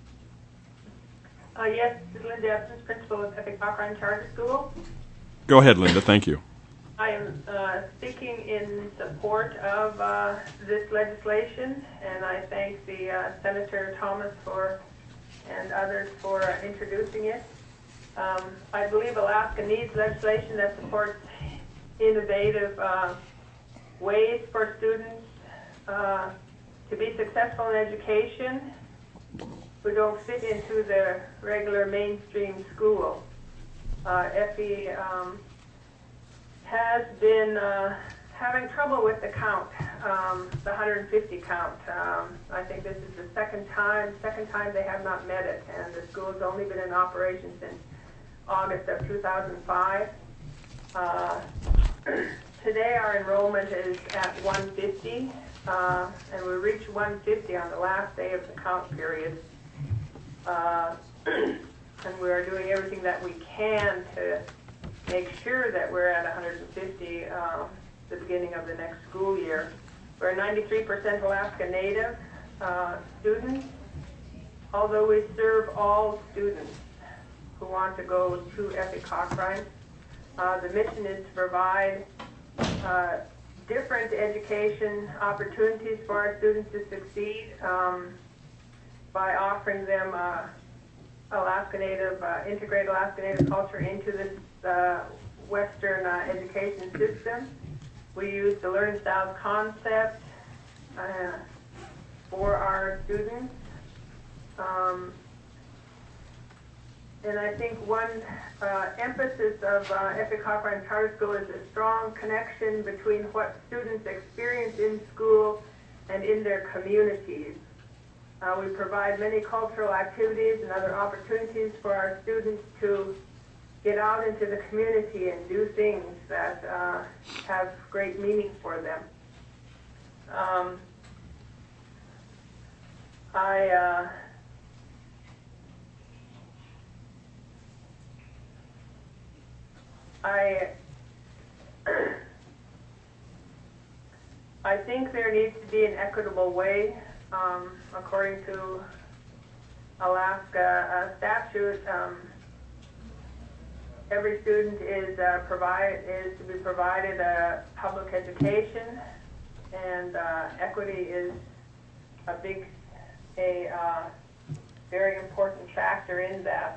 [SPEAKER 9] Uh, yes, this is Linda Evans, principal of Epic Cochrane Charter School.
[SPEAKER 1] Go ahead, Linda. Thank you.
[SPEAKER 9] I am uh, speaking in support of uh, this legislation, and I thank the uh, Senator Thomas for and others for uh, introducing it. Um, I believe Alaska needs legislation that supports innovative uh, ways for students uh, to be successful in education who don't fit into the regular mainstream school. Uh, Effie um, has been uh, having trouble with the count, um, the one hundred fifty count. Um, I think this is the second time, second time they have not met it, and the school's only been in operation since August of two thousand five. Uh, today our enrollment is at one hundred fifty, uh, and we reached one hundred fifty on the last day of the count period. Uh, and we are doing everything that we can to make sure that we're at one hundred fifty uh, the beginning of the next school year. We're ninety-three percent Alaska Native uh, students, although we serve all students who want to go to Epic Cochrane. Uh, the mission is to provide uh, different education opportunities for our students to succeed. Um, by offering them uh, Alaska Native, uh, integrate Alaska Native culture into this uh, Western uh, education system. We use the learning styles concept uh, for our students. Um, and I think one uh, emphasis of uh, Epic Cochrane Charter School is a strong connection between what students experience in school and in their communities. Uh, we provide many cultural activities and other opportunities for our students to get out into the community and do things that uh, have great meaning for them. Um, I uh,
[SPEAKER 15] I I think there needs to be an equitable way, um, according to Alaska uh, statute. Um, every student is uh, provide is to be provided a public education, and uh, equity is a big, a uh, very important factor in that.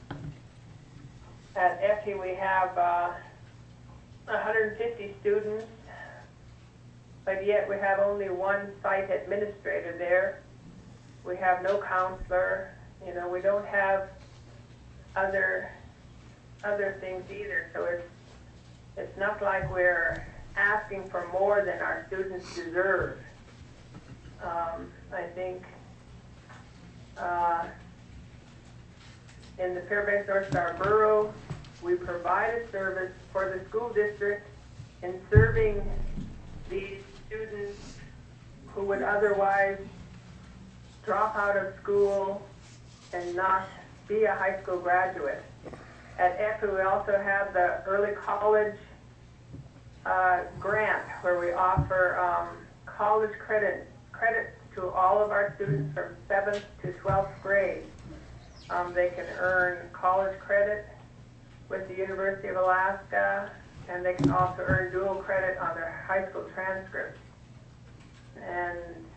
[SPEAKER 15] At F E we have uh, one hundred fifty students, but yet we have only one site administrator there. We have no counselor. You know, we don't have other other things either. So it's it's not like we're asking for more than our students deserve. Um, I think uh, in the Fairbanks North Star Borough, we provide a service for the school district in serving these students who would otherwise drop out of school and not be a high school graduate. At F E we also have the early college uh, grant where we offer um, college credit credits to all of our students from seventh to twelfth grade. Um, they can earn college credit with the University of Alaska, and they can also earn dual credit on their high school transcripts. And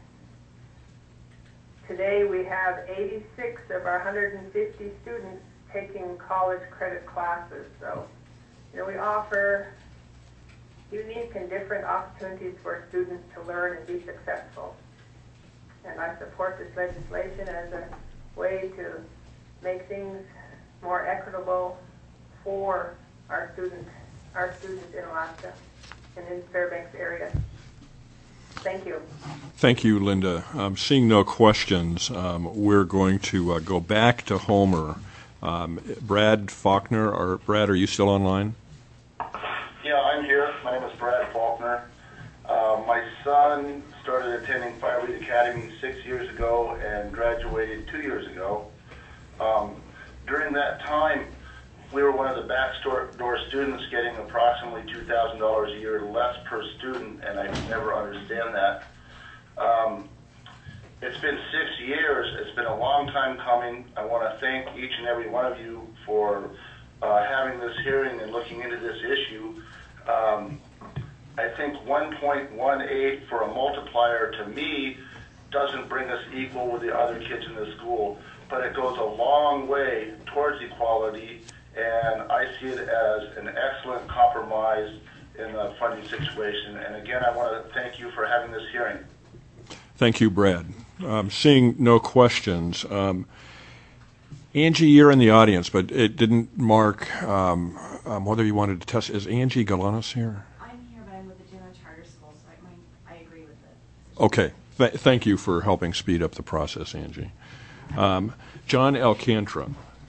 [SPEAKER 15] today we have eighty-six of our one hundred fifty students taking college credit classes. So, you know, we offer unique and different opportunities for students to learn and be successful. And I support this legislation as a way to make things more equitable for our students, our students in Alaska and in the Fairbanks area. Thank you.
[SPEAKER 1] Thank you, Linda. Um, seeing no questions, um, we're going to uh, go back to Homer. Um, Brad Faulkner, or Brad, are you still online?
[SPEAKER 16] Yeah, I'm here. My name is Brad Faulkner. Uh, my son started attending Firelead Academy six years ago and graduated two years ago. Um, during that time, we were one of the backdoor students getting approximately two thousand dollars a year less per student, and I never understand that. Um, it's been six years. It's been a long time coming. I want to thank each and every one of you for uh, having this hearing and looking into this issue. Um, I think one point one eight for a multiplier to me doesn't bring us equal with the other kids in the school, but it goes a long way towards equality, and I see it as an excellent compromise in the funding situation. And again, I want to thank you for having this hearing.
[SPEAKER 1] Thank you, Brad. Um, seeing no questions, um, Angie, you're in the audience, but it didn't mark um, um, whether you wanted to test. Is Angie Galanis here?
[SPEAKER 10] I'm here, but I'm with the Juneau Charter School, so I, might, I agree with it.
[SPEAKER 1] Okay. Th- thank you for helping speed up the process, Angie. Um, John Alcantara.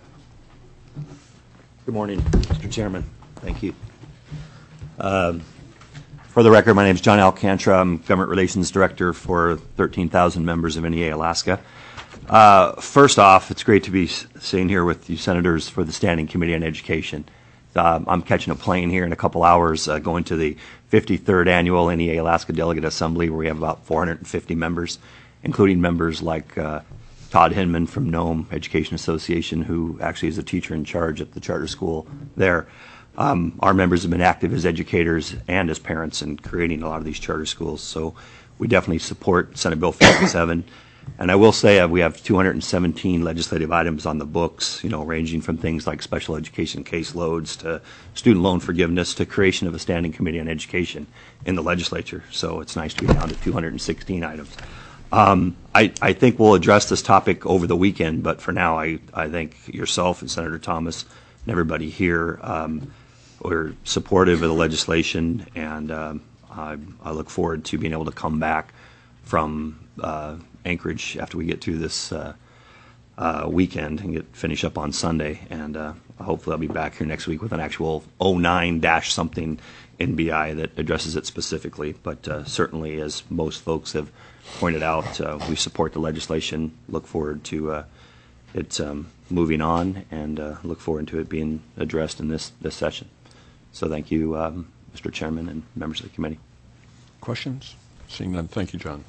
[SPEAKER 17] Good morning, Mister Chairman. Thank you. Um, for the record, my name is John Alcantara. I'm Government Relations Director for thirteen thousand members of N E A Alaska. Uh, first off, it's great to be sitting here with you senators for the Standing Committee on Education. Uh, I'm catching a plane here in a couple hours uh, going to the fifty-third Annual N E A Alaska Delegate Assembly, where we have about four hundred fifty members, including members like uh, Todd Hinman from Nome Education Association, who actually is a teacher in charge at the charter school there. Um, our members have been active as educators and as parents in creating a lot of these charter schools, so we definitely support Senate Bill fifty-seven. And I will say uh, we have two hundred seventeen legislative items on the books, you know, ranging from things like special education caseloads to student loan forgiveness to creation of a standing committee on education in the legislature. So it's nice to be down to two hundred sixteen items. Um, I, I think we'll address this topic over the weekend, but for now, I, I think yourself and Senator Thomas and everybody here um, are supportive of the legislation, and um, I, I look forward to being able to come back from uh, Anchorage after we get through this uh, uh, weekend and get finish up on Sunday, and uh, hopefully I'll be back here next week with an actual oh nine dash something N B I that addresses it specifically. But uh, certainly, as most folks have pointed out, uh, we support the legislation, look forward to uh, it um, moving on, and uh, look forward to it being addressed in this, this session. So thank you, um, Mister Chairman and members of the committee.
[SPEAKER 1] Questions? Seeing none, thank you, John.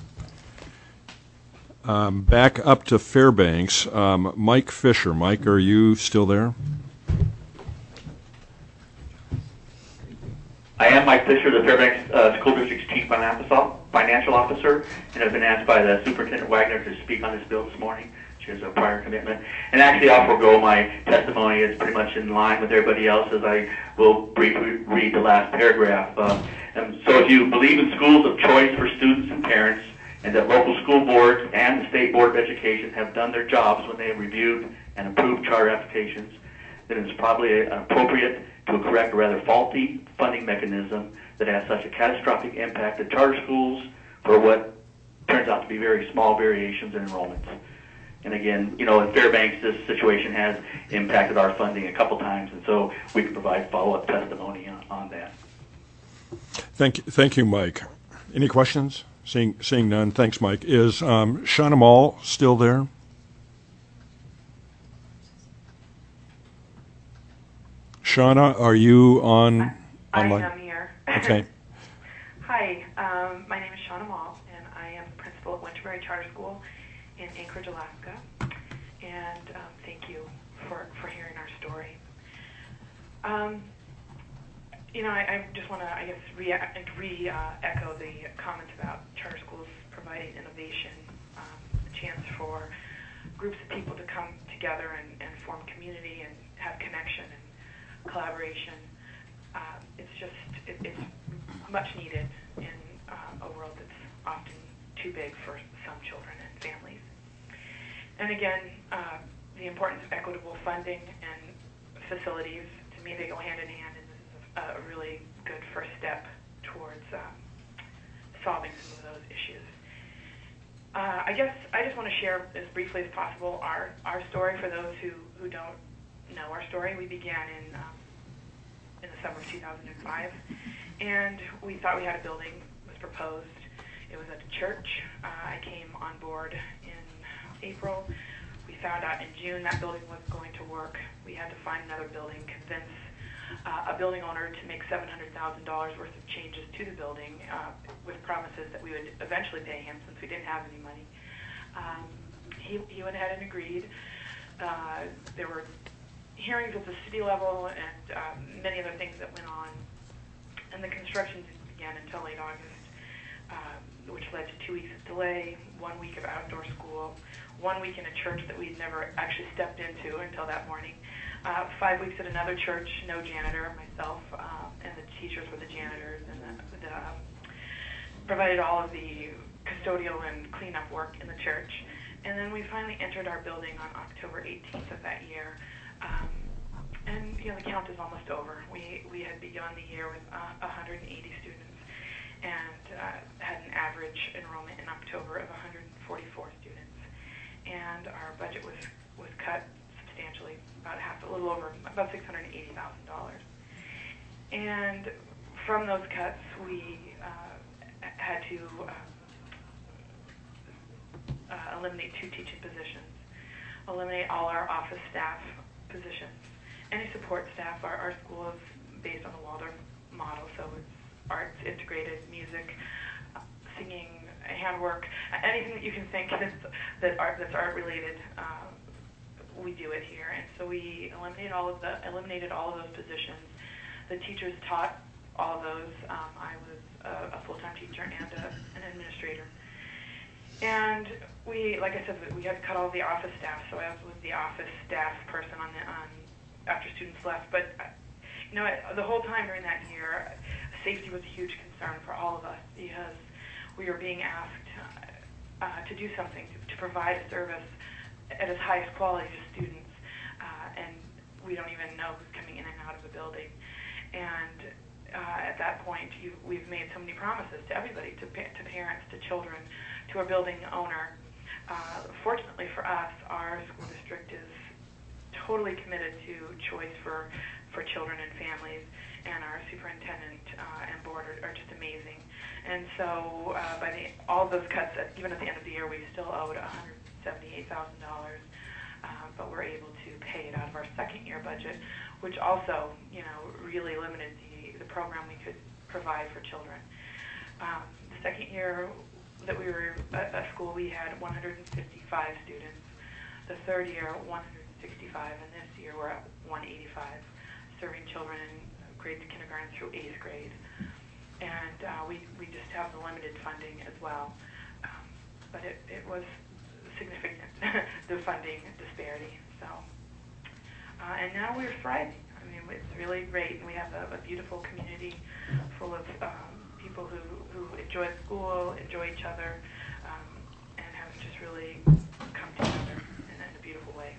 [SPEAKER 1] Um, back up to Fairbanks, um, Mike Fisher. Mike, are you still there?
[SPEAKER 18] I am Mike Fisher, the Fairbanks uh, School District's Chief Financial Officer, and I've been asked by the Superintendent Wagner to speak on this bill this morning. She has a prior commitment. And actually, I'll forego my testimony. It's pretty much in line with everybody else, as I will briefly read the last paragraph. Uh, and so if you believe in schools of choice for students and parents, and that local school boards and the State Board of Education have done their jobs when they have reviewed and approved charter applications, then it's probably appropriate to correct a rather faulty funding mechanism that has such a catastrophic impact to charter schools for what turns out to be very small variations in enrollments. And again, you know, in Fairbanks, this situation has impacted our funding a couple times, and so we can provide follow-up testimony on, on that.
[SPEAKER 1] Thank you, thank you, Mike. Any questions? Seeing, seeing none, thanks, Mike. Is um, Shauna Mall still there? Shauna, are you on online?
[SPEAKER 19] I am here.
[SPEAKER 1] Okay.
[SPEAKER 19] Hi, um, my name is Shauna Mall, and I am the principal at Winterberry Charter School in Anchorage, Alaska. And um, thank you for, for hearing our story. Um, you know, I, I just want to, I guess, re, re uh, echo the comments about charter schools providing innovation, um, a chance for groups of people to come together and, and form community and have connection and collaboration. Uh, it's just, it, it's much needed in uh, a world that's often too big for some children and families. And again, uh, the importance of equitable funding and facilities, to me they go hand in hand, and this is a, a really good first step towards um, solving some of those issues. Uh, I guess I just want to share as briefly as possible our, our story for those who, who don't know our story. We began in um, in the summer of two thousand five, and we thought we had a building was proposed. It was at a church. Uh, I came on board in April. We found out in June that building wasn't going to work. We had to find another building, convince uh, a building owner to make seven hundred thousand dollars worth of changes to the building uh, with promises that we would eventually pay him since we didn't have any money. Um, he, he went ahead and agreed. Uh, there were hearings at the city level and um, many other things that went on. And the construction didn't begin until late August, um, which led to two weeks of delay, one week of outdoor school, one week in a church that we'd never actually stepped into until that morning, uh, five weeks at another church, no janitor, myself, uh, and the teachers were the janitors, and the, the, um, provided all of the custodial and cleanup work in the church. And then we finally entered our building on October eighteenth of that year. Um, and, you know, the count is almost over. We, we had begun the year with uh, one hundred eighty students and uh, had an average enrollment in October of one hundred forty-four students. And our budget was, was cut substantially, about half, a little over, about six hundred eighty thousand dollars. And from those cuts, we uh, had to uh, uh, eliminate two teaching positions, eliminate all our office staff positions, any support staff. Our, our school is based on the Waldorf model, so it's arts, integrated, music, uh, singing, handwork, anything that you can think that's, that art, that's art related, uh, we do it here. And so we eliminated all of the eliminated all of those positions. The teachers taught all of those. Um, I was a, a full-time teacher and a, an administrator. And we, like I said, we had to cut all the office staff, so I was the office staff person on the on after students left. But you know, the whole time during that year, safety was a huge concern for all of us because we were being asked uh, uh, to do something to, to provide a service at its highest quality to students, uh, and we don't even know who's coming in and out of the building. And uh, at that point, you, we've made so many promises to everybody, to, pa- to parents, to children, to our building owner. Uh, fortunately for us, our school district is totally committed to choice for, for children and families, and our superintendent uh, and board are, are just amazing. And so uh, by the, all of those cuts, at, even at the end of the year, we still owed one hundred seventy-eight thousand dollars, uh, but we're able to pay it out of our second year budget, which also, you know, really limited the program we could provide for children. Um, the second year that we were at a school, we had one hundred fifty-five students. The third year, one hundred sixty-five, and this year we're at one hundred eighty-five, serving children in grades kindergarten through eighth grade. And uh, we, we just have the limited funding as well. Um, but it, it was significant, the funding disparity. So, uh, and now we're thriving. I mean, it's really great. And we have a, a beautiful community full of um, people who, who enjoy school, enjoy each other, um, and have just really come together in, in a beautiful way.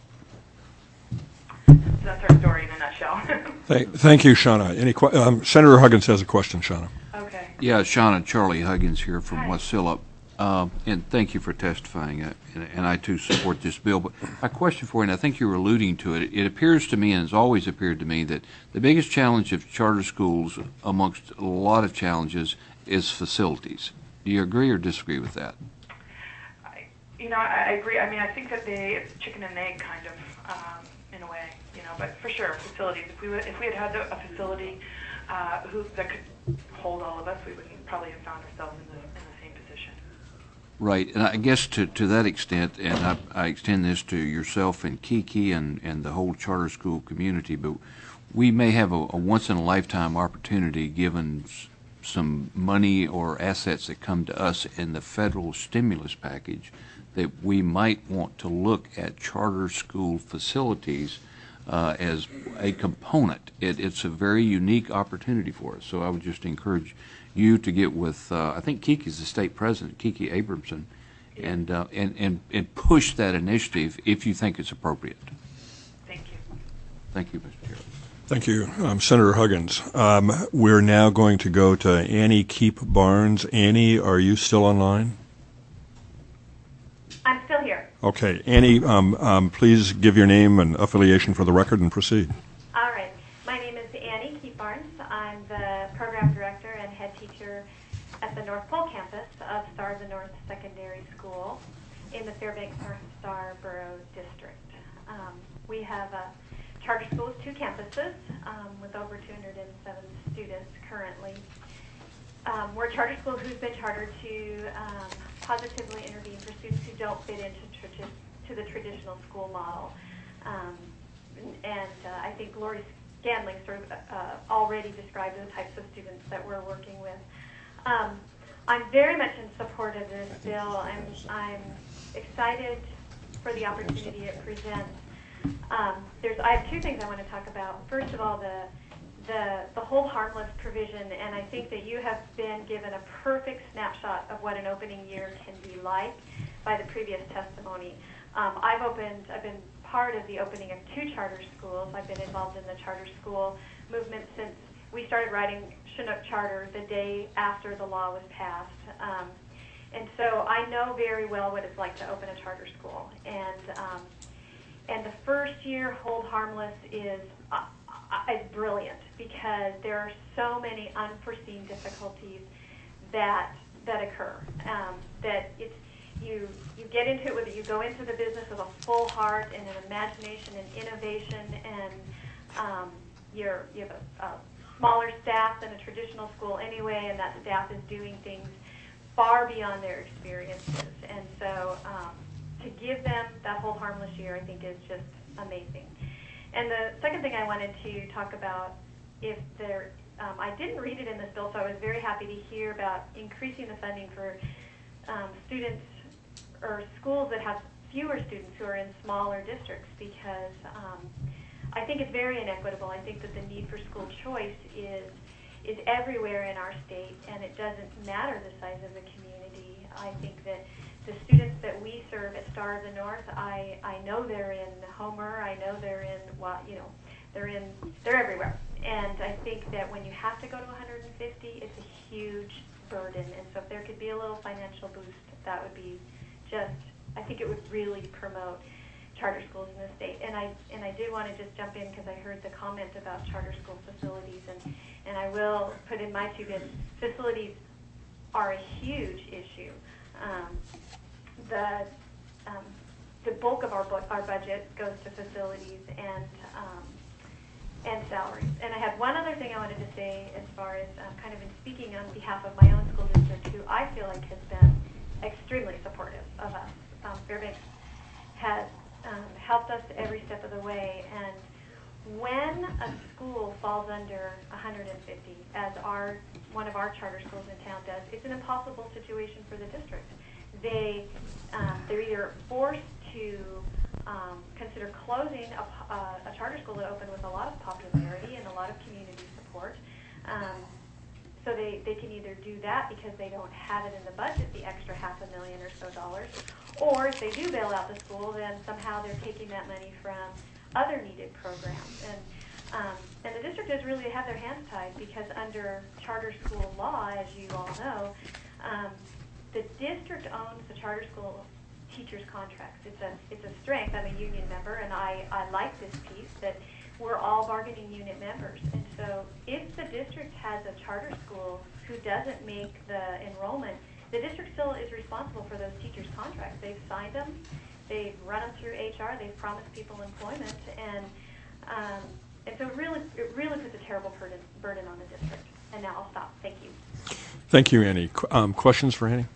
[SPEAKER 19] So that's our story in a nutshell.
[SPEAKER 1] Thank, thank you, Shauna. Any que- um, Senator Huggins has a question, Shauna.
[SPEAKER 19] Okay.
[SPEAKER 4] Yeah, Shauna, Charlie Huggins here from
[SPEAKER 19] Hi.
[SPEAKER 4] Wasilla. Uh, and thank you for testifying, uh, and, and I too support this bill. But my question for you, and I think you were alluding to it, it appears to me, and it's always appeared to me, that the biggest challenge of charter schools, amongst a lot of challenges, is facilities. Do you agree or disagree with that?
[SPEAKER 19] You know, I, I agree. I mean, I think that they, it's chicken and egg kind of, um, in a way, you know, but for sure, facilities. If we would, if we had had a facility uh, who that could hold all of us, we wouldn't probably have found ourselves in the, in the same position.
[SPEAKER 4] Right, and I guess to, to that extent, and I, I extend this to yourself and Kiki and, and the whole charter school community, but we may have a, a once-in-a-lifetime opportunity, given s- some money or assets that come to us in the federal stimulus package, that we might want to look at charter school facilities uh, as a component. It, it's a very unique opportunity for us, so I would just encourage you to get with, uh, I think Kiki's the state president, Kiki Abramson, and, uh, and, and, and push that initiative if you think it's appropriate.
[SPEAKER 19] Thank you.
[SPEAKER 4] Thank you, Mister Chairman.
[SPEAKER 1] Thank you, um, Senator Huggins. Um, we're now going to go to Annie Keep Barnes. Annie, are you still online?
[SPEAKER 20] I'm still here.
[SPEAKER 1] Okay. Annie, um, um, please give your name and affiliation for the record and proceed.
[SPEAKER 20] All right. My name is Annie Keep Barnes. I'm the program director and head teacher at the North Pole campus of Star of the North Secondary School in the Fairbanks North Star Borough District. Um, we have a charter school with two campuses um, with over two hundred seven students currently. Um, we're a charter school who's been chartered to um, positively intervene for students who don't fit into tradi- to the traditional school model. Um, and uh, I think Lori Scanlon sort of uh, already described the types of students that we're working with. Um, I'm very much in support of this bill. I'm, I'm excited for the opportunity it presents. Um, there's, I have two things I want to talk about. First of all, the The, the hold harmless provision, and I think that you have been given a perfect snapshot of what an opening year can be like by the previous testimony. Um, I've opened, I've been part of the opening of two charter schools. I've been involved in the charter school movement since we started writing Chinook Charter the day after the law was passed. Um, and so I know very well what it's like to open a charter school. And, um, and the first year hold harmless is uh, is brilliant because there are so many unforeseen difficulties that that occur. Um, that it's you you get into it with it. You go into the business with a full heart and an imagination and innovation, and um, you're you have a, a smaller staff than a traditional school anyway, and that staff is doing things far beyond their experiences. And so um, to give them that whole harmless year, I think is just amazing. And the second thing I wanted to talk about, if there, um, I didn't read it in this bill, so I was very happy to hear about increasing the funding for um, students or schools that have fewer students who are in smaller districts, because um, I think it's very inequitable. I think that the need for school choice is is everywhere in our state, and it doesn't matter the size of the community. I think that the students that we serve at Star of the North, I, I know they're in Homer, I know they're in, well, you know, they're in, they're everywhere. And I think that when you have to go to one hundred fifty, it's a huge burden. And so if there could be a little financial boost, that would be just, I think it would really promote charter schools in the state. And I and I did want to just jump in because I heard the comment about charter school facilities, and, and I will put in my two bits. Facilities are a huge issue. Um, the um, the bulk of our bu- our budget goes to facilities, and um, and salaries. And I had one other thing I wanted to say as far as um, kind of in speaking on behalf of my own school district, who I feel like has been extremely supportive of us. Um, Fairbanks has um, helped us every step of the way, and when a school falls under one hundred fifty, as our one of our charter schools in town does, it's an impossible situation for the district. They um, they're either forced to um, consider closing a, uh, a charter school that opened with a lot of popularity and a lot of community support. Um, so they, they can either do that because they don't have it in the budget, the extra half a million or so dollars, or if they do bail out the school, then somehow they're taking that money from other needed programs. And um, and the district has really had their hands tied because under charter school law, as you all know, um, the district owns the charter school teachers' contracts. It's a it's a strength. I'm a union member, and I, I like this piece that we're all bargaining unit members. And so if the district has a charter school who doesn't make the enrollment, the district still is responsible for those teachers' contracts. They've signed them, they've run them through H R, they've promised people employment, and um, and so it really it really puts a terrible burden burden on the district. And now I'll stop. Thank you.
[SPEAKER 1] Thank you, Annie. Qu- um, questions for Annie?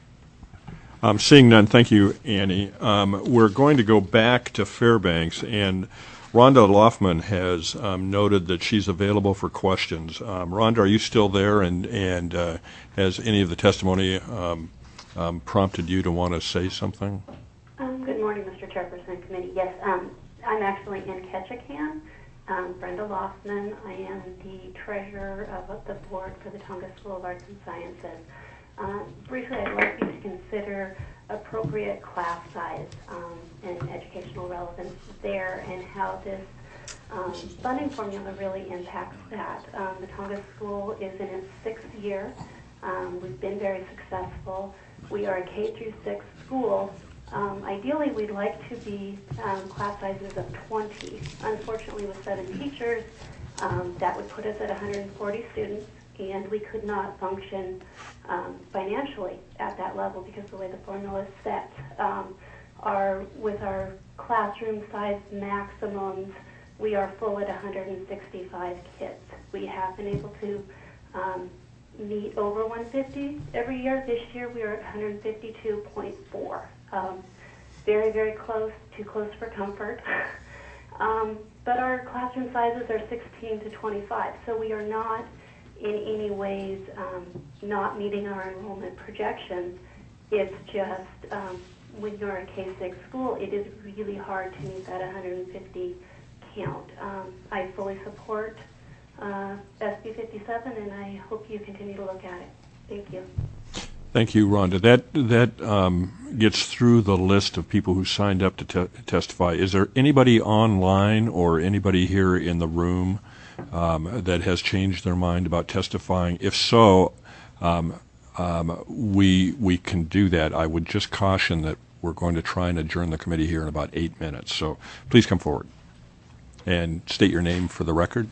[SPEAKER 1] Um, seeing none, thank you, Annie. Um, we're going to go back to Fairbanks, and Rhonda Loffman has um, noted that she's available for questions. Um, Rhonda, are you still there, and, and uh, has any of the testimony um, um, prompted you to want to say something?
[SPEAKER 21] Um, good morning, Mister Chairperson and Committee. Yes, um, I'm actually in Ketchikan. Um, Brenda Loffman. I am the treasurer of the board for the Tonga School of Arts and Sciences. Um, briefly, I'd like you to consider appropriate class size um, and educational relevance there, and how this um, funding formula really impacts that. Um, the Tonga School is in its sixth year. Um, we've been very successful. We are a K through six school. Um, ideally, we'd like to be um, class sizes of twenty. Unfortunately, with seven teachers, um, that would put us at one hundred forty students, and we could not function um, financially at that level because the way the formula is set. Um, our, with our classroom size maximums, we are full at one hundred sixty-five kids. We have been able to um, meet over one hundred fifty every year. This year, we are at one hundred fifty-two point four. Um, very, very close, too close for comfort. um, but our classroom sizes are sixteen to twenty-five, so we are not in any ways um, not meeting our enrollment projections. It's just um, when you're a K six school, it is really hard to meet that one hundred fifty count. Um, I fully support uh, S B fifty-seven, and I hope you continue to look at it. Thank you.
[SPEAKER 1] Thank you, Rhonda. That that um, gets through the list of people who signed up to te- testify. Is there anybody online or anybody here in the room um, that has changed their mind about testifying? If so, um, um, we we can do that. I would just caution that we're going to try and adjourn the committee here in about eight minutes. So please come forward and state your name for the record.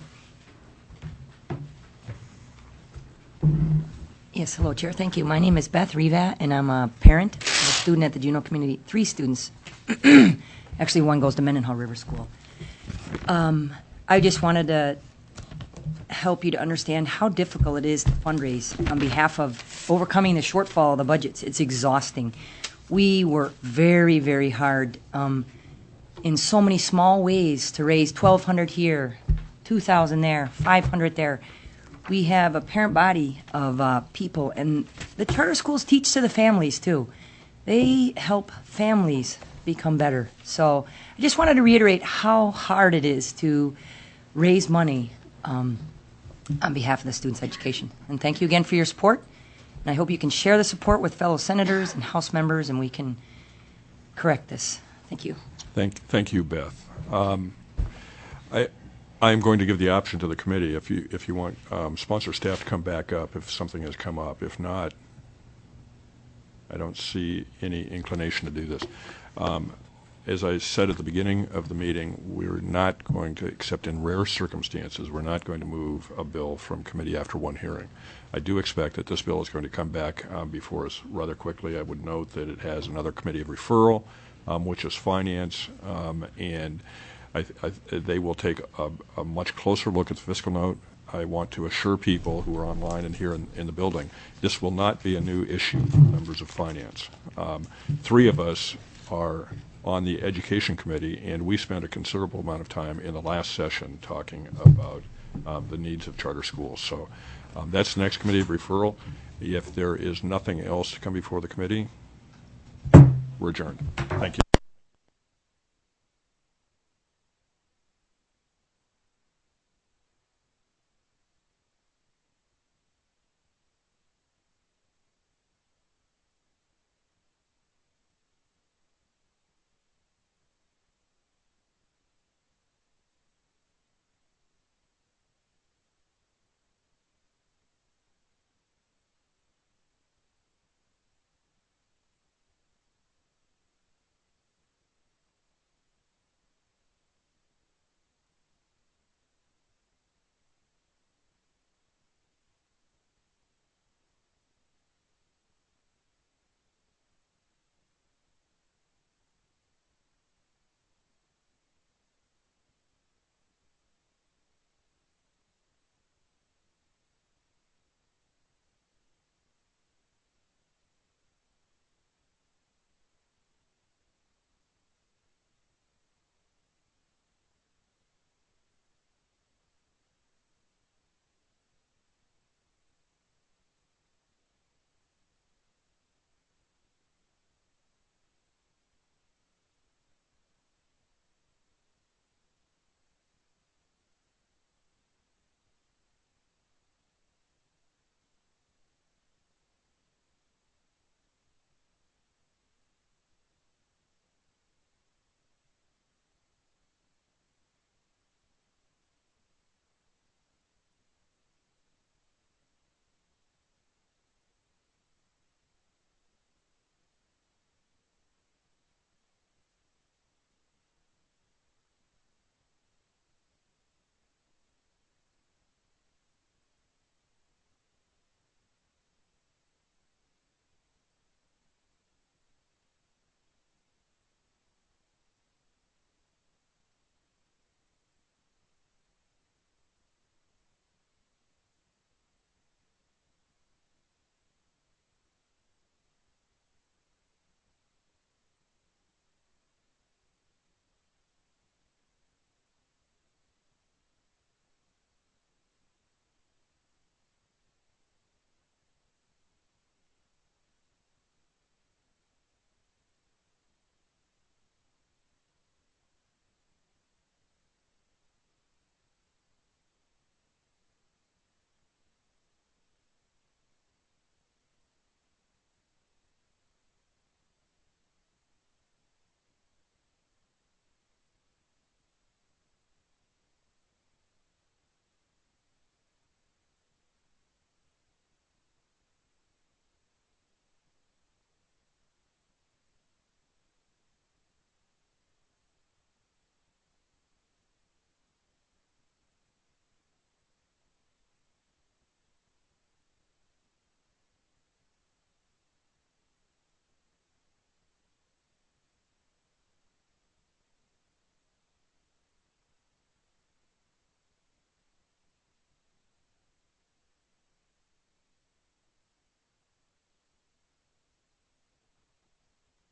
[SPEAKER 22] Yes, hello, Chair. Thank you. My name is Beth Rivat, and I'm a parent of a student at the Juneau Community. Three students. Actually, one goes to Mendenhall River School. Um, I just wanted to help you to understand how difficult it is to fundraise on behalf of overcoming the shortfall of the budgets. It's exhausting. We work very, very hard um, in so many small ways to raise twelve hundred here, two thousand there, five hundred there. We have a parent body of uh, people, and the charter schools teach to the families, too. They help families become better. So I just wanted to reiterate how hard it is to raise money um, on behalf of the students' education. And thank you again for your support. And I hope you can share the support with fellow senators and House members, and we can correct this. Thank you.
[SPEAKER 1] Thank, thank you, Beth. Um, I, I'm going to give the option to the committee if you if you want um, sponsor staff to come back up if something has come up. If not, I don't see any inclination to do this. Um, as I said at the beginning of the meeting, we're not going to, except in rare circumstances, we're not going to move a bill from committee after one hearing. I do expect that this bill is going to come back um, before us rather quickly. I would note that it has another committee of referral, um, which is finance, um, and I, I, they will take a, a much closer look at the fiscal note. I want to assure people who are online and here in, in the building, this will not be a new issue for members of finance. Um, three of us are on the Education Committee, and we spent a considerable amount of time in the last session talking about um, the needs of charter schools. So um, that's the next committee of referral. If there is nothing else to come before the committee, we're adjourned. Thank you.